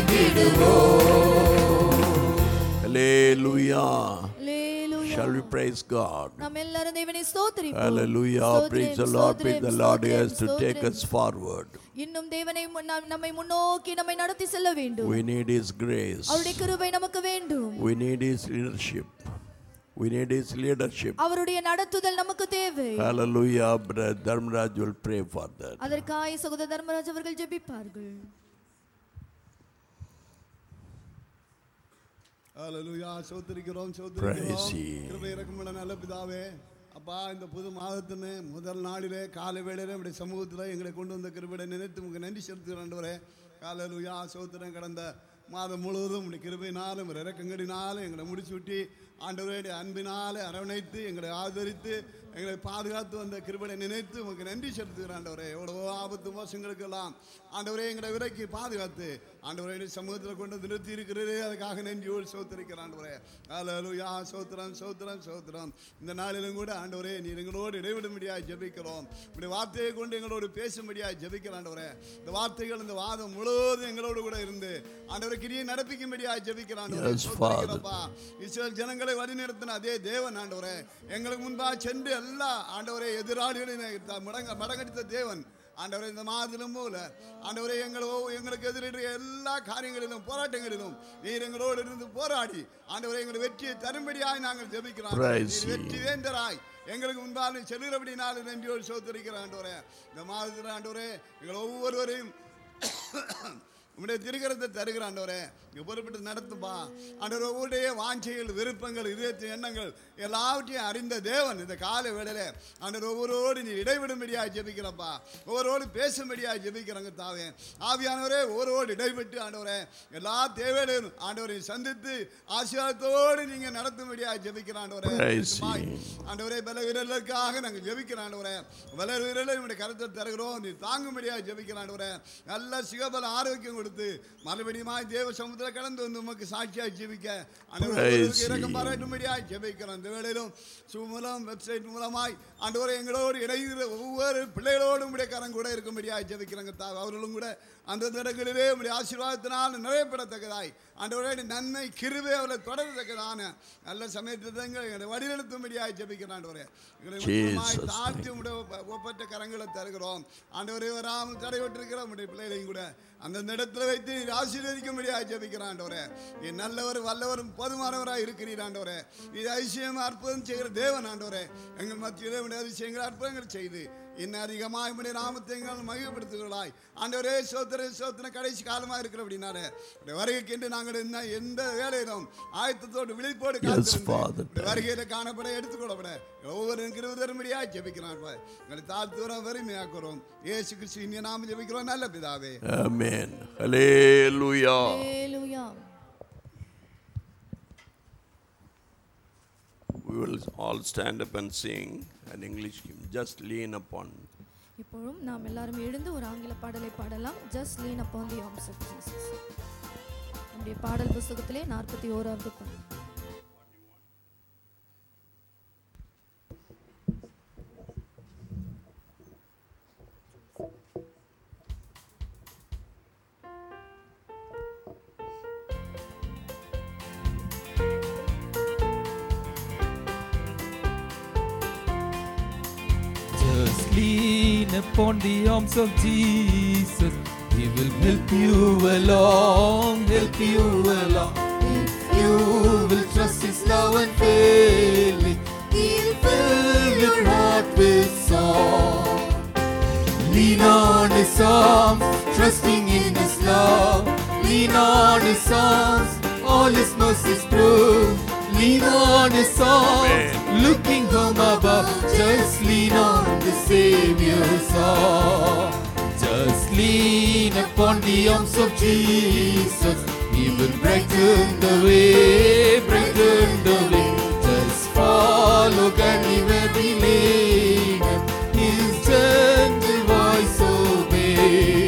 பணிந்திடுவோம். Hallelujah. Hallelujah. Shall we praise God? நாம் எல்லாரும் தேவனை ஸ்தோத்திரிப்போம். Hallelujah. Praise the Lord. Praise the Lord. He has to take us forward. இன்னும் தேவனை நம்மை முன்னோக்கி நம்மை நடத்தி செல்ல வேண்டும். We need His grace. அவருடைய கிருபை நமக்கு வேண்டும். We need His leadership. We need His leadership. அவருடைய நடத்துதல் நமக்கு தேவை. Hallelujah. Brother Dharmaraj will pray for that. அதற்காக சகோதரர் தர்மராஜ் அவர்கள் ஜெபிப்பார்கள். ஹalleluya. ஸ்தோத்திரிக்கிறோம், ஸ்தோத்திரிக்கிறோம். கிருபை இரக்கமுள்ள நல்ல பிதாவே, அப்பா, இந்த புது மாதத்தின் முதல் நாளிலே காலை வேளையிலே நம்முடைய சமூகத்தில் எங்களை கொண்டு வந்த கிருபையை நினைத்து உங்களுக்கு நன்றி செலுத்துகிறேன் ஆண்டவரே. ஹalleluya. ஸ்தோத்திரம். கடந்த மாதம் முழுவதும் உடைய கிருபையினாலும் இரக்கங்களினாலும் எங்களை முடிச்சு விட்டி ஆண்டவருடைய அன்பினாலே அரவணைத்து எங்களை ஆதரித்து எங்களை பாதுகாத்து வந்த கிருபையை நினைத்து உங்களுக்கு நன்றி செலுத்துகிறேன் ஆண்டவரே. எவ்வளவோ ஆபத்து மோசங்களுக்கெல்லாம் ஆண்டவரே எங்களை விலக்கி பாதுகாத்து ஆண்டவரே சமூகத்தில் கொண்டு நிறுத்தி இருக்கிறதே, அதுக்காக நன்றியோடு சோத்திரிக்கிறேன் ஆண்டவரே. ஹalleluya. சோத்திரம், சோத்திரம், சோத்திரம். இந்த நாளிலும் கூட ஆண்டவரே நீர் எங்களோடு இடைவிடும்படியாக ஜெபிக்கிறோம். உடைய வார்த்தையை கொண்டு எங்களோடு பேசும்படியாக ஜெபிக்கிறேன் ஆண்டவரே. இந்த வார்த்தைகள் இந்த வாதம் முழுவதும் எங்களோடு கூட இருந்து ஆண்டவரை கிரியை நடப்பிக்கும்படியாக ஜெபிக்கிறேன் ஆண்டவரே. இஸ்ரவேல் ஜனங்களை வழிநிறுத்தின அதே தேவன் ஆண்டவரே, எங்களுக்கு முன்பாக சென்று எல்லா ஆண்டவரே எதிராளிகளை மடங்க மடங்கடித்த தேவன் ஆண்டவரே, இந்த மாதத்திலும் போல ஆண்டவரே எங்களோ எங்களுக்கு எதிரிடுற எல்லா காரியங்களிலும் போராட்டங்களிலும் நீர் எங்களோடு இருந்து போராடி ஆண்டவரே எங்களை வெற்றியை தரும்படியாய் நாங்கள் ஜெபிக்கிறோம். வெற்றி வேந்தராய் எங்களுக்கு முன்பாக செல்கிறபடினாலும் நன்றியோடு சோதரிக்கிற ஆண்டவரே, இந்த மாதத்தில் ஆண்டவரே எங்கள் ஒவ்வொருவரையும் உம்முடைய திருக்கரத்தை தருகிற ஆண்டவரே, இங்க பொறுப்பிட்டு நடத்துப்பா ஆண்டவர். ஒவ்வொருடைய வாஞ்சைகள், விருப்பங்கள், இதயத்தின் எண்ணங்கள் எல்லாவற்றையும் அறிந்த தேவன் இந்த கால வேளையில ஆண்டவர் ஒவ்வொருவோடு நீ இடைவிடும்படியாக ஜெபிக்கிறப்பா, ஒவ்வொருவோடு பேசும்படியாக ஜெபிக்கிறாங்க தாவே. ஆவியானவரே, ஒவ்வொருவோடு இடைவிட்டு ஆண்டவரே எல்லா தேவையிலும் ஆண்டவரை சந்தித்து ஆசீர்வாதத்தோடு நீங்க நடத்தும்படியாக ஜெபிக்கிற ஆண்டவரே. ஆண்டவரே, பல வீரர்களுக்காக நாங்கள் ஜெபிக்கிற ஆண்டவரே, பல வீரர்களை நம்முடைய கருத்தை தருகிறோம், நீ தாங்கும்படியாக ஜெபிக்கிற ஆண்டவரே. நல்ல சிகபல ஆரோக்கியம் கொடுத்து மறுபடியும் தேவ சமுத்திர கடந்து வந்து உமக்கு சாட்சியாக ஜெபிக்க ஆண்டவருக்கு இறக்கம் பாராட்டும்படியாக ஜெபிக்கிறோம். இந்த வேளையிலும் மூலம் வெப்சைட் மூலமாய் ஆண்டவரை எங்களோடு இடையிற ஒவ்வொரு பிள்ளைகளோடும் உடைய கரம் கூட இருக்கும்படியாக ஜெபிக்கிறாங்க தாவே. அவர்களும் கூட அந்த இடங்களிலே உடைய ஆசீர்வாதத்தினால் நிறைவேறத்தக்கதாய் ஆண்டவருடைய நன்மை கிருபை அவர்களை தொடரத்தக்கதான நல்ல சமயத்தை எங்களை வழிநடத்தும்படியாக ஜெபிக்கிறோம். ஆண்டவரே, எங்களை தாழ்த்தி உடைய ஒப்பற்ற கரங்களை தருகிறோம். ஆண்டவரே, வராமல் தடைபட்டிருக்கிற உடைய பிள்ளைகளையும் கூட அந்தந்த இடத்துல வைத்து ஆசீர்வதிக்கும்படியாக ஜெபிக்கிறான். ஆண்டவரே, நீ நல்லவர், வல்லவரும் போதுமானவராக இருக்கிறீர். ஆண்டவரே, இது அதிசயம் அற்புதம் செய்கிற தேவன். ஆண்டவரே, எங்கள் மத்தியிலே உடைய அதிசயங்கள் அற்புதங்கள் செய்து இன்னும் அதிகமாக உடைய நாமத்தை எங்கள் மகிழ்ப்படுத்துகிறாய். ஆண்டவரே, சோத்திர சோத்திர கடைசி காலமாக இருக்கிற அப்படின்னாரு வருகைக்கு என்று நாங்கள் என்ன எந்த வேலையிலும் ஆயத்தத்தோடு விழிப்போடு காத்திருந்து வருகையில காணப்பட எடுத்துக்கொள்ளப்பட ஒவ்வொரு கிருபையாக ஜெபிக்கிறான். எங்களை தாழ்த்துறோம், வறுமையாக்குறோம். இயேசு கிறிஸ்து இனிய நாம ஜெபிக்கிறோம் நல்ல பிதாவே. ஆமென். ஹல்லேலூயா. ஹல்லேலூயா. We will all stand up and sing an English hymn, Just Lean Upon. இப்போதும் நாம் எல்லாரும் எழுந்து ஒரு ஆங்கில பாடலை பாடலாம். Just Lean Upon the Arms of Jesus. நம்முடைய பாடல் புத்தகத்திலே நாற்பத்தி ஓராவது பாடல். Lean upon the arms of Jesus. He will help you along, help you along. If you will trust His love and faith, He'll fill your heart with song. Lean on His arms, trusting in His love. Lean on His arms, all His mercies prove. Lean on His arms, looking home above. Just lean on the Savior's arm. Just lean upon the arms of Jesus. He will brighten the way, brighten the way. Just follow gladly where we lead. His gentle voice obey.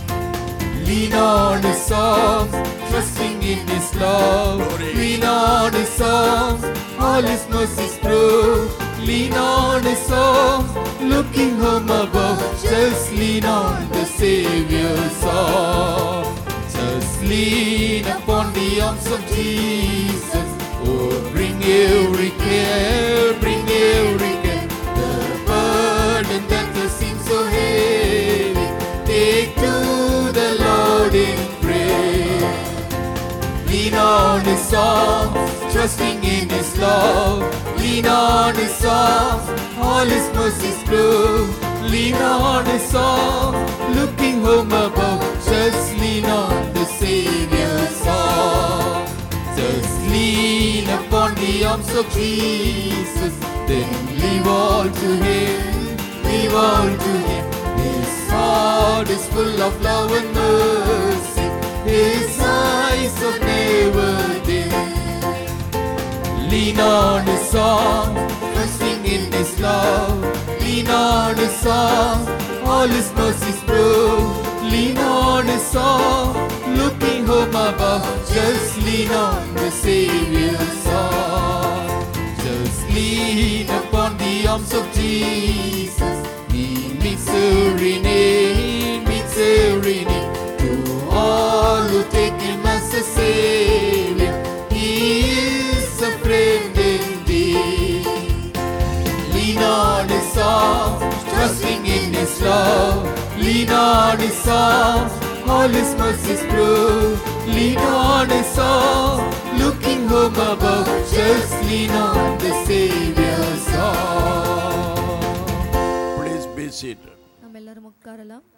Lean on His arms, trusting in His love. Lean on His arms, all His mercies prove. Lean on His arms, looking home above. Just lean on the Savior's arm. Just lean upon the arms of Jesus. Oh, bring every care, bring every care. The burden that seems so heavy, take to the Lord in prayer. Lean on His arms, trusting in His love. Lean on His arms, all His mercies prove. Lean on His arms, looking home above. Just lean on the Savior's arm. Just lean upon the arms of Jesus. Then leave all to Him, leave all to Him. His heart is full of love and mercy. His eyes have never dim. Lean on His arms, trusting in His love. Lean on His arms, all His mercies prove. Lean on His arms, looking home above. Just lean on the Savior's arm. Just lean upon the arms of Jesus. He meets every need, meets every need. To all who take Him as a Savior, He is a friend indeed. Lean on His arms, trusting in His love. Lean on His arms, all His mercies prove. Lean on His arms, looking home above. Just lean on the Savior's arm. Please be seated. நாம் எல்லாரும் உட்காரலாம்.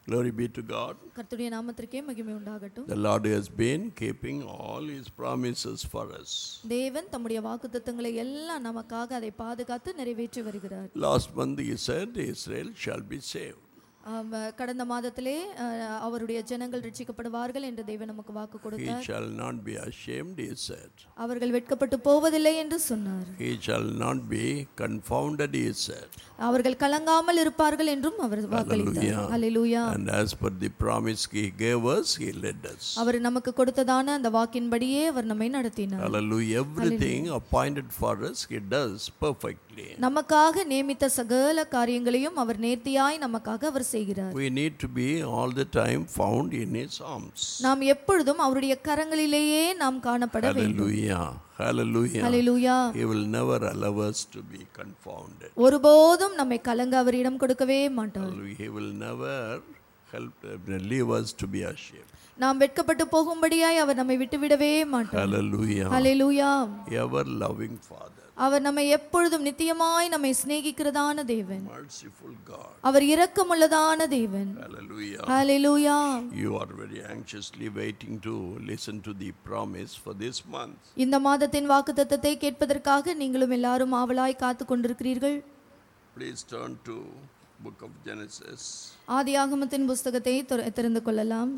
Glory be to God. கர்த்தருடைய நாமத்திற்கே மகிமை உண்டாகட்டும். The Lord has been keeping all his promises for us. தேவன் தம்முடைய வாக்குத்தத்தங்களை எல்லாம் நமக்காக அதை பாதுகாத்து நிறைவேற்றி வருகிறார். Last month he said Israel shall be saved. கடந்த மாதத்திலே அவருடைய ஜனங்கள் ரட்சிக்கப்படுவார்கள் என்று தேவன் நமக்கு வாக்கு கொடுத்தார். He shall not be ashamed, he said. அவர்கள் வெட்கப்பட்டு போவதில்லை என்று சொன்னார். He shall not be confounded, he said. அவர்கள் கலங்காமல் இருப்பார்கள் என்றும் அவர் வாக்களித்தார். ஹல்லேலூயா. And as per the promise he gave us, he led us. அவர் நமக்கு கொடுத்ததான அந்த வாக்கின்படியே அவர் நம்மை நடத்தினார். Hallelujah. Everything appointed for us he does perfectly. நமக்காக நியமித்த சகல காரியங்களையும் அவர் நேர்த்தியாய் நமக்காக அவர் செய்கிறார். We need to be all the time found in his arms. நாம் எப்பொழுதும் அவருடைய கரங்களிலேயே நாம் காணப்பட வேண்டும். Hallelujah. Hallelujah. Hallelujah. He will never allow us to be confounded. ஒருபோதும் நம்மை கலங்க அவர் இடம் கொடுக்கவே மாட்டார். He will never help leave us to be ashamed. நாம் வெட்கப்பட்டு போகும்படியாய் அவர் நம்மை விட்டுவிடவே மாட்டார். Hallelujah. Hallelujah. Ever loving Father. அவர் நம்மை எப்பொழுதும் நித்தியமாய் நம்மை சிநேகிக்கிறதான தேவன். Merciful God. அவர் இரக்கமுள்ளதான தேவன். Hallelujah. Hallelujah. You are very anxiously waiting to listen to the promise for this month. இந்த மாதத்தின் வாக்குத்தத்தத்தை கேட்பதற்காக நீங்களும் எல்லாரும் ஆவலாய் காத்து கொண்டிருக்கிறீர்கள். Please turn to book of Genesis. ஆதியாகமத்தின் புத்தகத்தை திறந்து கொள்ளலாம்.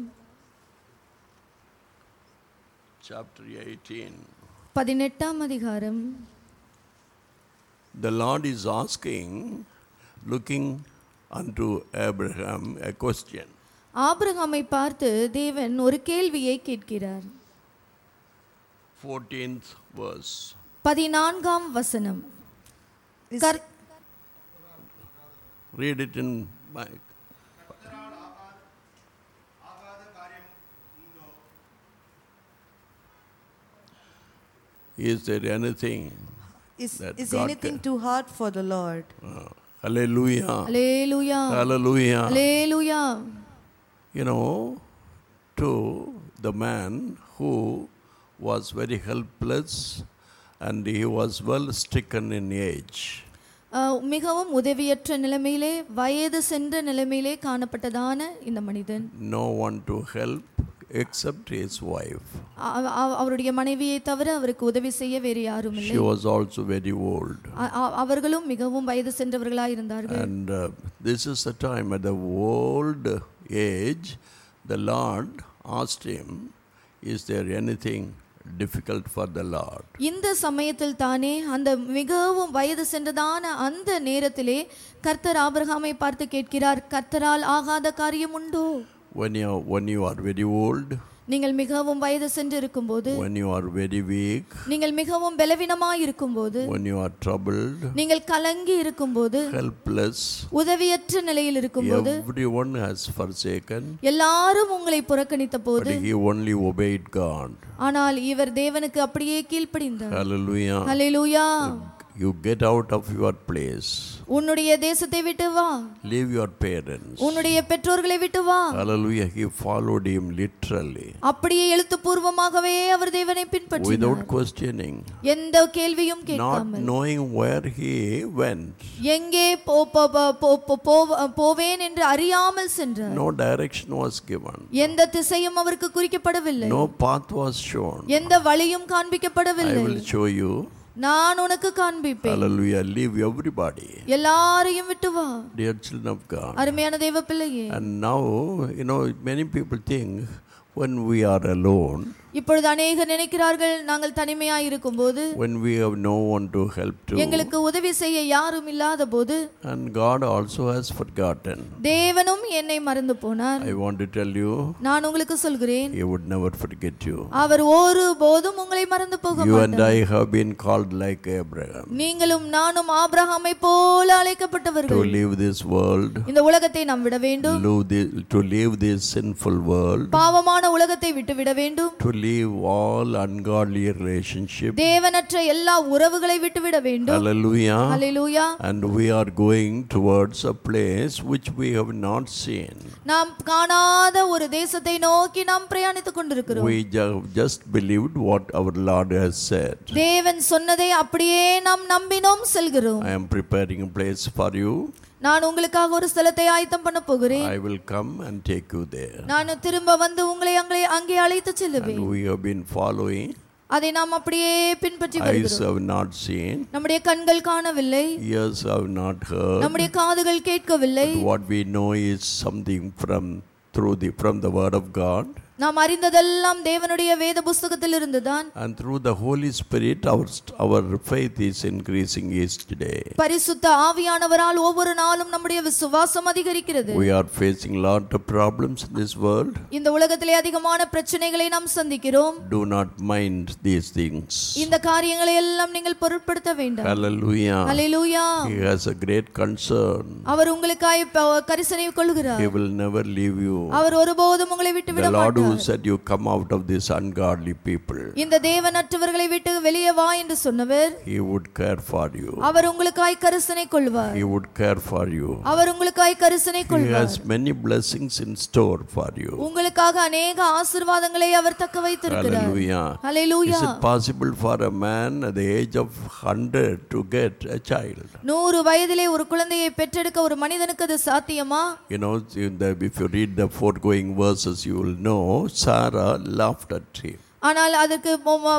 Chapter eighteen. பதினெட்டாம் அதிகாரம். The Lord is asking, looking unto Abraham a question. ஆபிரகாமை பார்த்து தேவன் ஒரு கேள்வியை கேட்கிறார். fourteenth verse. பதினான்காம் வசனம். Read it in mic. Is there anything Is, is God anything can, too hard for the Lord? Uh, hallelujah. Hallelujah. Hallelujah. Hallelujah. You know, to the man who was very helpless and he was well stricken in age. மிகவும் உதவியற்ற நிலைமையிலே வயது சென்ற நிலைமையிலே காணப்பட்டதான இந்த மனிதன். No one to help except his wife. அவருடைய மனைவியை தவிர அவருக்கு உதவி செய்ய வேறு யாரும் இல்லை. She was also very old. அவர்களும் மிகவும் வயது சென்றவர்களாய் இருந்தார்கள். And uh, this is the time at the old age the Lord asked him, is there anything difficult for the Lord? இந்த சமயத்தில் தானே அந்த மிகவும் வயது சென்றதான அந்த நேரத்திலே கர்த்தர் ஆபிரகாமை பார்த்து கேட்கிறார், கர்த்தரால் ஆகாத காரியம் உண்டோ? When you are, when you are very old, நீங்கள் மிகவும் வயது சென்று இருக்கும்போது, when you are very weak, நீங்கள் மிகவும் பலவீனமாய் இருக்கும்போது, when you are troubled, நீங்கள் கலங்கி இருக்கும்போது, helpless, உதவியற்ற நிலையில் இருக்கும்போது, everyone has forsaken, எல்லாரும் உங்களை புறக்கணித்த போது, but he only obeyed God. ஆனால் இவர் தேவனுக்கு அப்படியே கீழ்ப்படிந்தார். Hallelujah. Hallelujah. You get out of your place. உன்னுடைய தேசத்தை விட்டு வா. Leave your parents. உன்னுடைய பெற்றோர்களை விட்டு வா. Hallelujah. He followed him literally. அப்படியே எழுத்துப்பூர்வமாகவே அவர் தேவனை பின்பற்றினார். Without questioning. எந்த கேள்வியும் கேட்காமல். Not knowing where he went. எங்கே போவேன் என்று அறியாமல் சென்றார். No direction was given. எந்த திசையும் அவருக்கு குறிக்கப்படவில்லை. No path was shown. எந்த வழியும் காண்பிக்கப்படவில்லை. I will show you. நான் உனக்கு காண்பிப்பேன். Hallelujah. Leave everybody. எல்லாரையும் விட்டு வா. Dear children of God. அருமையான தேவ பிள்ளையே. And now, you know, many people think when we are alone, இப்பொழுது அநேகர் நினைக்கிறார்கள் நாங்கள் தனிமையாய் இருக்கும்போது, when we have no one to help to, எங்களுக்கு உதவி செய்ய யாரும் இல்லாத போது, and God also has forgotten. தேவனும் என்னை மறந்து போனார். I want to tell you, நான் உங்களுக்கு சொல்கிறேன், He would never forget you. அவர் ஒருபோதும் உங்களை மறந்து போக மாட்டார். You and I have been called like Abraham. நீங்களும் நானும் ஆபிரகாமை போல அழைக்கப்பட்டவர்கள். To leave this world, இந்த உலகத்தை நாம் விட வேண்டும். to leave this sinful world, பாவமான உலகத்தை விட்டுவிட வேண்டும். to leave all ungodly relationship. தேவனற்ற எல்லா உறவுகளை விட்டுவிட வேண்டும். Hallelujah. Hallelujah. And we are going towards a place which we have not seen. நாம் காணாத ஒரு தேசத்தை நோக்கி நாம் பிரயாணித்துக் கொண்டிருக்கிறோம். We just believed what our Lord has said. தேவன் சொன்னதை அப்படியே நாம் நம்பினோம் செல்கிறோம். I am preparing a place for you. நான் உங்களுக்காக ஒரு ஸ்தலத்தை ஆயத்தம் பண்ண போகிறேன். I will come and take you there. நான் திரும்ப வந்து உங்களை அங்கே அங்கே அழைத்து செல்லுவேன். And we have been following. அதை நாம் அப்படியே பின்பற்றி வருகிறோம். Eyes have not seen. நம்முடைய கண்கள் காணவில்லை. Ears have not heard. நம்முடைய காதுகள் கேட்கவில்லை. But what we know is something from through the from the word of God. நாம் அறிந்ததெல்லாம் தேவனுடைய வேத புத்தகத்தில் இருந்துதான். And through the Holy Spirit our our faith is increasing each day. பரிசுத்த ஆவியானவரால் ஒவ்வொரு நாளும் நம்முடைய விசுவாசம் அதிகரிக்கிறது. We are facing lot of problems in this world. இந்த உலகத்திலே அதிகமான பிரச்சனைகளை நாம் சந்திக்கிறோம். Do not mind these things. இந்த காரியங்களை எல்லாம் நீங்கள் பொருட்படுத்த வேண்டாம். Hallelujah. Hallelujah. He has a great concern. அவர் உங்களுக்காக கரிசனை கொள்கிறார். He will never leave you. அவர் ஒருபோதும் உங்களை விட்டு விட மாட்டார். Who said you come out of this ungodly people? இந்த தேவனற்றவர்களை விட்டு வெளியே வா என்று சொன்னவர். He would care for you. அவர் உங்களுக்காய் கரிசனை கொள்வார். He would care for you. அவர் உங்களுக்காய் கரிசனை கொள்வார். He has many blessings in store for you. உங்களுக்காக अनेक ஆசீர்வாதங்களை அவர் தக்க வைத்திருக்கிறார். Hallelujah. Hallelujah. Is it possible for a man at the age of one hundred to get a child? நூறு வயதிலே ஒரு குழந்தையை பெற்றெடுக்க ஒரு மனிதனுக்கு அது சாத்தியமா? You know, if you read the foregoing verses you will know Sarah laughed at him. ஆனால் அதற்கு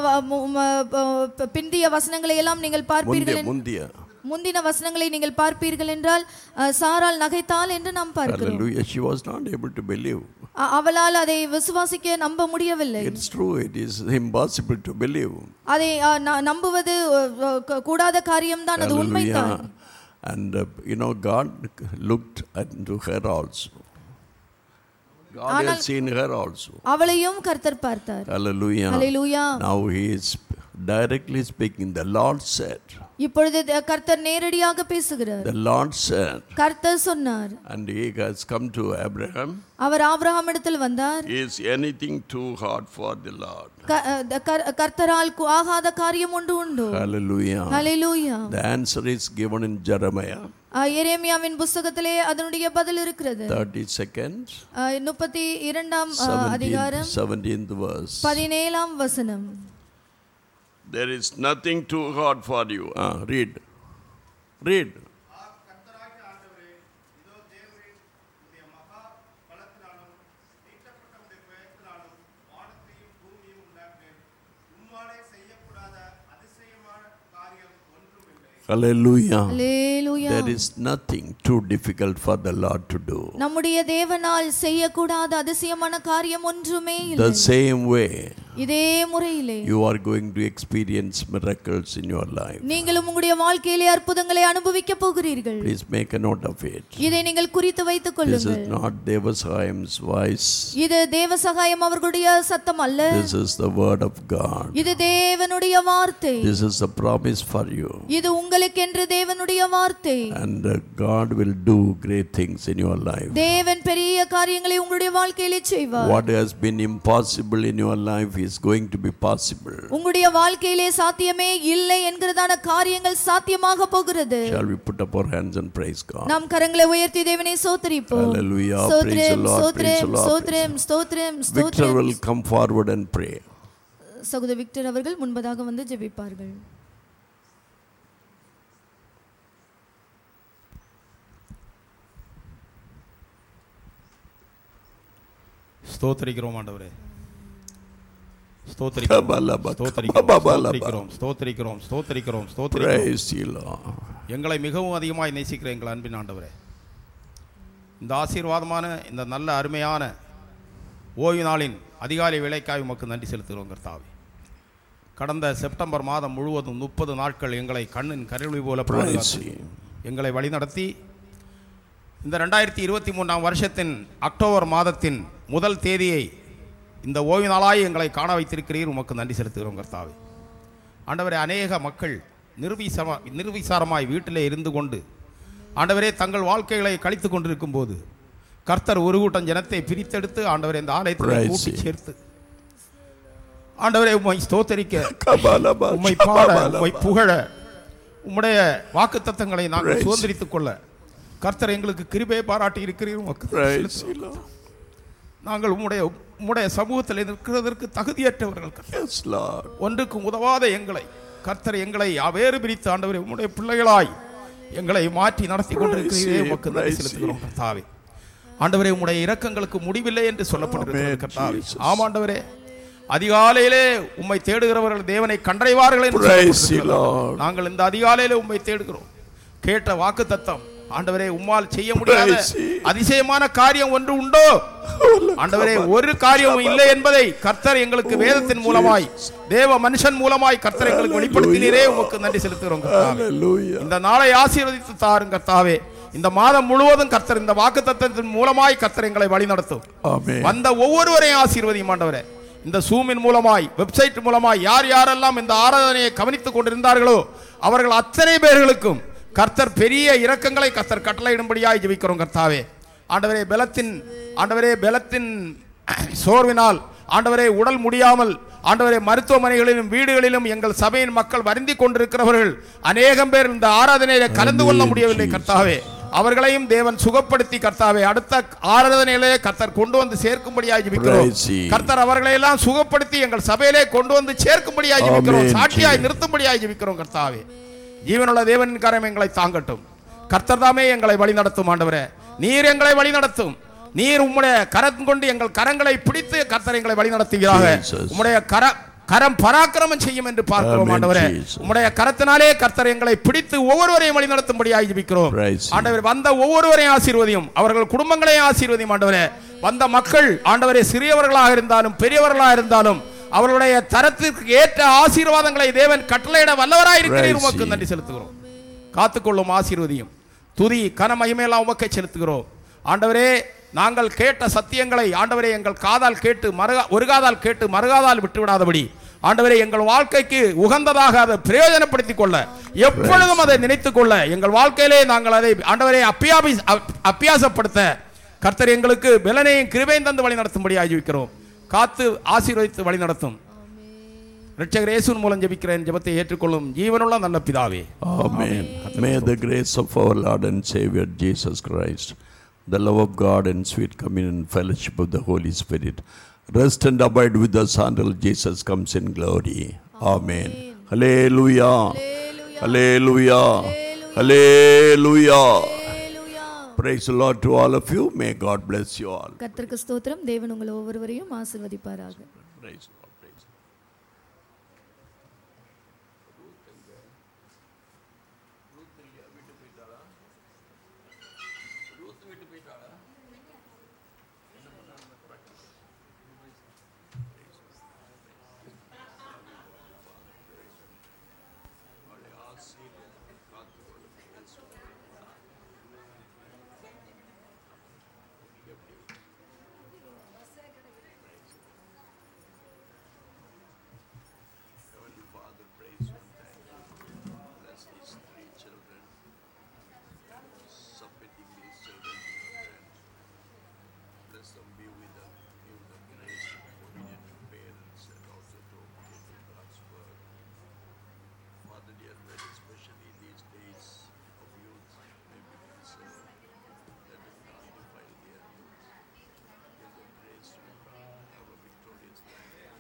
பிந்திய வசனங்களை எல்லாம் நீங்கள் பார்ப்பீர்கள். முந்திய முந்தின வசனங்களை நீங்கள் பார்ப்பீர்கள் என்றால் சாராள் நகைத்தாள் என்று நாம் பார்க்கிறோம். Hallelujah. She was not able to believe. அவளால் அதை விசுவாசிக்க நம்ப முடியவில்லை. It's true, it is impossible to believe. அதை நம்புவது கூடாத காரியம்தான், அது உண்மைதான். And uh, you know, God looked into her also. God has seen her also. அவளையும் கர்த்தர் பார்த்தார். Hallelujah. Hallelujah. Now he is directly speaking. The Lord said. இப்பொழுது கர்த்தர் நேரடியாக பேசுகிறார். The Lord said. கர்த்தர் சொன்னார். And he has come to Abraham. அவர் ஆபிரகாமிடத்தில் வந்தார். Is anything too hard for the Lord? கர்த்தரால் ஆகாத காரியம் ஒன்று உண்டோ? Hallelujah. Hallelujah. The answer is given in Jeremiah. எரேமியாவின் புத்தகத்திலே அதனுடைய பதில் இருக்கிறது. thirty-second. முப்பத்தி இரண்டாம் அதிகாரம் seventeenth verse. பதினேழாம் வசனம். There is nothing too hard for you. Ah, read. Read. Hallelujah. Hallelujah. There is nothing too difficult for the Lord to do. நம்முடைய தேவனால் செய்யக்கூடாத அதிசயமான காரியம் ஒன்றுமே இல்லை. The same way. இதே முறையிலே you are going to experience miracles in your life. நீங்களும் உங்களுடைய வாழ்க்கையிலே அற்புதங்களை அனுபவிக்க போகிறீர்கள். Please make a note of it. இதை நீங்கள் குறித்து வைத்துக் கொள்ளுங்கள். This is not Devasahayam's voice. இது தேவசகாயம் அவர்களுடைய சத்தம் அல்ல. This is the word of God. இது தேவனுடைய வார்த்தை. This is a promise for you. இது உங்களுக்கென்று தேவனுடைய வார்த்தை. And uh, God will do great things in your life. தேவன் பெரிய காரியங்களை உங்களுடைய வாழ்க்கையிலே செய்வார். What has been impossible in your life is going to be possible. உங்களுடைய வாழ்க்கையிலே சாத்தியமே இல்லை என்கிறதான காரியங்கள் சாத்தியமாக போகிறது. Shall we put up our hands and praise God? நாம் கரங்களை உயர்த்தி தேவனை ஸ்தோத்திரிப்போம். Hallelujah. Praise the Lord. Praise the Lord. ஸ்தோத்திரம் ஸ்தோத்திரம் ஸ்தோத்திரம். Victor will come forward and pray. சகோதரர் விக்டர் அவர்கள் முன்பதாக வந்து ஜெபிப்பார்கள். ஸ்தோத்திரிக்கிறோம் ஆண்டவரே, ஸ்தோத்திரிக்கிறோம் ஸ்தோத்திரிக்கிறோம் ஸ்தோத்திரிக்கிறோம் ஸ்தோத்திரிக்கிறோம் ஸ்தோத்திரிக்கிறோம். எங்களை மிகவும் அதிகமாய் நேசிக்கிற எங்கள் அன்பின் ஆண்டவரே, இந்த ஆசீர்வாதமான இந்த நல்ல அருமையான ஓய்வு நாளின் அதிகாலை வேளைக்காய் உமக்கு நன்றி செலுத்துகிறோம் கர்த்தாவே. கடந்த செப்டம்பர் மாதம் முழுவதும் முப்பது நாட்கள் எங்களை கண்ணின் கருவி போல பாதுகாத்து எங்களை வழிநடத்தி இந்த ரெண்டாயிரத்தி இருபத்தி மூன்றாம் வருஷத்தின் அக்டோபர் மாதத்தின் முதல் தேதியை இந்த ஓய்வு நாளாய் எங்களை காண வைத்திருக்கிறீர், உமக்கு நன்றி செலுத்துகிறோம் கர்த்தாவே. ஆண்டவரே, அநேக மக்கள் நிர்விசார நிர்விசாரமாய் வீட்டிலே இருந்து கொண்டு ஆண்டவரே தங்கள் வாழ்க்கைகளை கழித்து கொண்டிருக்கும் போது கர்த்தர் ஒரு கூட்டம் ஜனத்தை பிரித்தெடுத்து ஆண்டவரே இந்த ஆலயத்தை கூட்டி சேர்த்து ஆண்டவரே உம்மை ஸ்தோத்தரிக்க, உம்மை பாட, உம்மை புகழ, உம்முடைய வாக்குத்தத்தங்களை நாங்கள் சுதந்திரித்துக் கொள்ள கர்த்தர் எங்களுக்கு கிருபையை பாராட்டி இருக்கிறீர். நாங்கள் உம்முடைய உம்முடைய சமூகத்தில் இருக்கிறதற்கு தகுதியற்றவர்கள். ஒன்றுக்கும் உதவாத எங்களை கர்த்தர் எங்களை வேறு பிரித்து ஆண்டவரே உம்முடைய பிள்ளைகளாய் எங்களை மாற்றி நடத்தி கொண்டிருக்கிறீரே, உமக்கு நன்றி செலுத்துகிறோம் கர்த்தாவே. ஆண்டவரே, உம்முடைய இரக்கங்களுக்கு முடிவில்லை என்று சொல்லப்பட்டிருக்கிறது கர்த்தாவே. ஆம் ஆண்டவரே, அதிகாலையிலே உம்மை தேடுகிறவர்கள் தேவனை கண்டடைவார்கள் என்று நாங்கள் இந்த அதிகாலையிலே உம்மை தேடுகிறோம். கேட்ட வாக்கு தத்தம் ஆண்டவரே, உம்மால் செய்ய முடியாத அதிசயமான காரியம் ஒன்று உண்டோ? ஆண்டவரே, ஒரு காரியமும் இல்லை என்பதை கர்த்தர் எங்களுக்கு வேதத்தின் மூலமாய் தேவ மனுஷன் மூலமாய் கர்த்தர் எங்களுக்கு வெளிப்படுத்தினீரே, உமக்கு நன்றி செலுத்துகிறோம் கர்த்தாவே. இந்த நாளை ஆசீர்வதித்து தாரும் கர்த்தாவே. இந்த மாதம் முழுவதும் கர்த்தர் இந்த வாக்கு தத்தத்தின் மூலமாய் கர்த்தர் எங்களை வழி நடத்தும். வந்த ஒவ்வொருவரையும் ஆசீர்வதியும் ஆண்டவரே. இந்த சூமின் மூலமாய், வெப்சைட் மூலமாய் யார் யாரெல்லாம் இந்த ஆராதனையை கவனித்துக் கொண்டிருந்தார்களோ அவர்கள் அத்தனை பேர்களுக்கும் கர்த்தர் பெரிய இரக்கங்களை கர்த்தர் கட்டளையிடும்படியாய் ஜெபிக்கிறோம் கர்த்தாவே. ஆண்டவரே, பலத்தின் ஆண்டவரே பலத்தின் சோர்வினால் ஆண்டவரே உடல் முடியாமல் ஆண்டவரே மருத்துவமனைகளிலும் வீடுகளிலும் எங்கள் சபையின் மக்கள் வருந்தி கொண்டிருக்கிறவர்கள் அநேகம் பேர் இந்த ஆராதனையில கலந்து கொள்ள முடியவில்லை கர்த்தாவே. அவர்களையும் தேவன் சுகப்படுத்தி கர்த்தாவே அடுத்த ஆராதனையிலே கர்த்தர் கொண்டு வந்து சேர்க்கும்படியாய் ஜெபிக்கிறோம். கர்த்தர் அவர்களை எல்லாம் சுகப்படுத்தி எங்கள் சபையிலே கொண்டு வந்து சேர்க்கும்படியாய் ஜெபிக்கிறோம். சாட்சியாய் நிறுத்தும்படியாய் ஜெபிக்கிறோம் கர்த்தாவே. ஜீவனுள்ள தேவனின் கரம் எங்களை தாங்கட்டும். கர்த்தர் தாமே எங்களை வழி நடத்தும். ஆண்டவரே, நீர் எங்களை வழி நடத்தும். நீர் உம்முடைய கரம் கொண்டு எங்கள் கரங்களை பிடித்து கர்த்தர் எங்களை வழி நடத்துகிறாக. உம்முடைய கர கரம் பராக்கிரமம் செய்யும் என்று பார்க்கிறோம் ஆண்டவரே. உம்முடைய கரத்தினாலே கர்த்தர் எங்களை பிடித்து ஒவ்வொருவரையும் வழி நடத்தும்படியாய் ஜெபிக்கிறோம் ஆண்டவரே. வந்த ஒவ்வொருவரையும் ஆசீர்வதியும், அவர்கள் குடும்பங்களையும் ஆசீர்வதியும் ஆண்டவரே. வந்த மக்கள் ஆண்டவரே சிறியவர்களாக இருந்தாலும் பெரியவர்களாக இருந்தாலும் அவர்களுடைய தரத்திற்கு ஏற்ற ஆசீர்வாதங்களை தேவன் கட்டளையிட வல்லவராய் இருக்கிறீர், உமக்கு நன்றி செலுத்துகிறோம். காத்துக்கொள்ளும் ஆசீர்வதியும், துதி கன மகிமையெல்லாம் உமக்கை செலுத்துகிறோம் ஆண்டவரே. நாங்கள் கேட்ட சத்தியங்களை ஆண்டவரே எங்கள் காதால் கேட்டு மறுகா ஒரு காதால் கேட்டு மறுகாதால் விட்டுவிடாதபடி ஆண்டவரே எங்கள் வாழ்க்கைக்கு உகந்ததாக அதை பிரயோஜனப்படுத்திக் கொள்ள, எப்பொழுதும் அதை நினைத்துக் கொள்ள, எங்கள் வாழ்க்கையிலே நாங்கள் அதை ஆண்டவரே அப்பியாபி அப்பியாசப்படுத்த கர்த்தர் எங்களுக்கு பலனையும் கிருபையும் தந்து வழி நடத்தும்படி ஆஜிக்கிறோம். காத்து ஆசீர்வதித்து வழி நடத்தும் இரட்சகர் இயேசுவின் மூலம் ஜெபிக்கிறேன். ஜெபத்தை ஏற்றுக்கொள்ளும் ஜீவனுள்ள நல்ல பிதாவே. Amen. May the grace of our Lord and Savior Jesus Christ, the love of God and sweet communion and fellowship of the Holy Spirit rest and abide with us until Jesus comes in glory. Amen. Hallelujah. Hallelujah. Hallelujah. Praise the Lord to all of you. May God bless you all. கர்த்தருக்கு ஸ்தோத்திரம். தேவன் உங்களை ஒவ்வொருவரையும் ஆசீர்வதிப்பாராக. Praise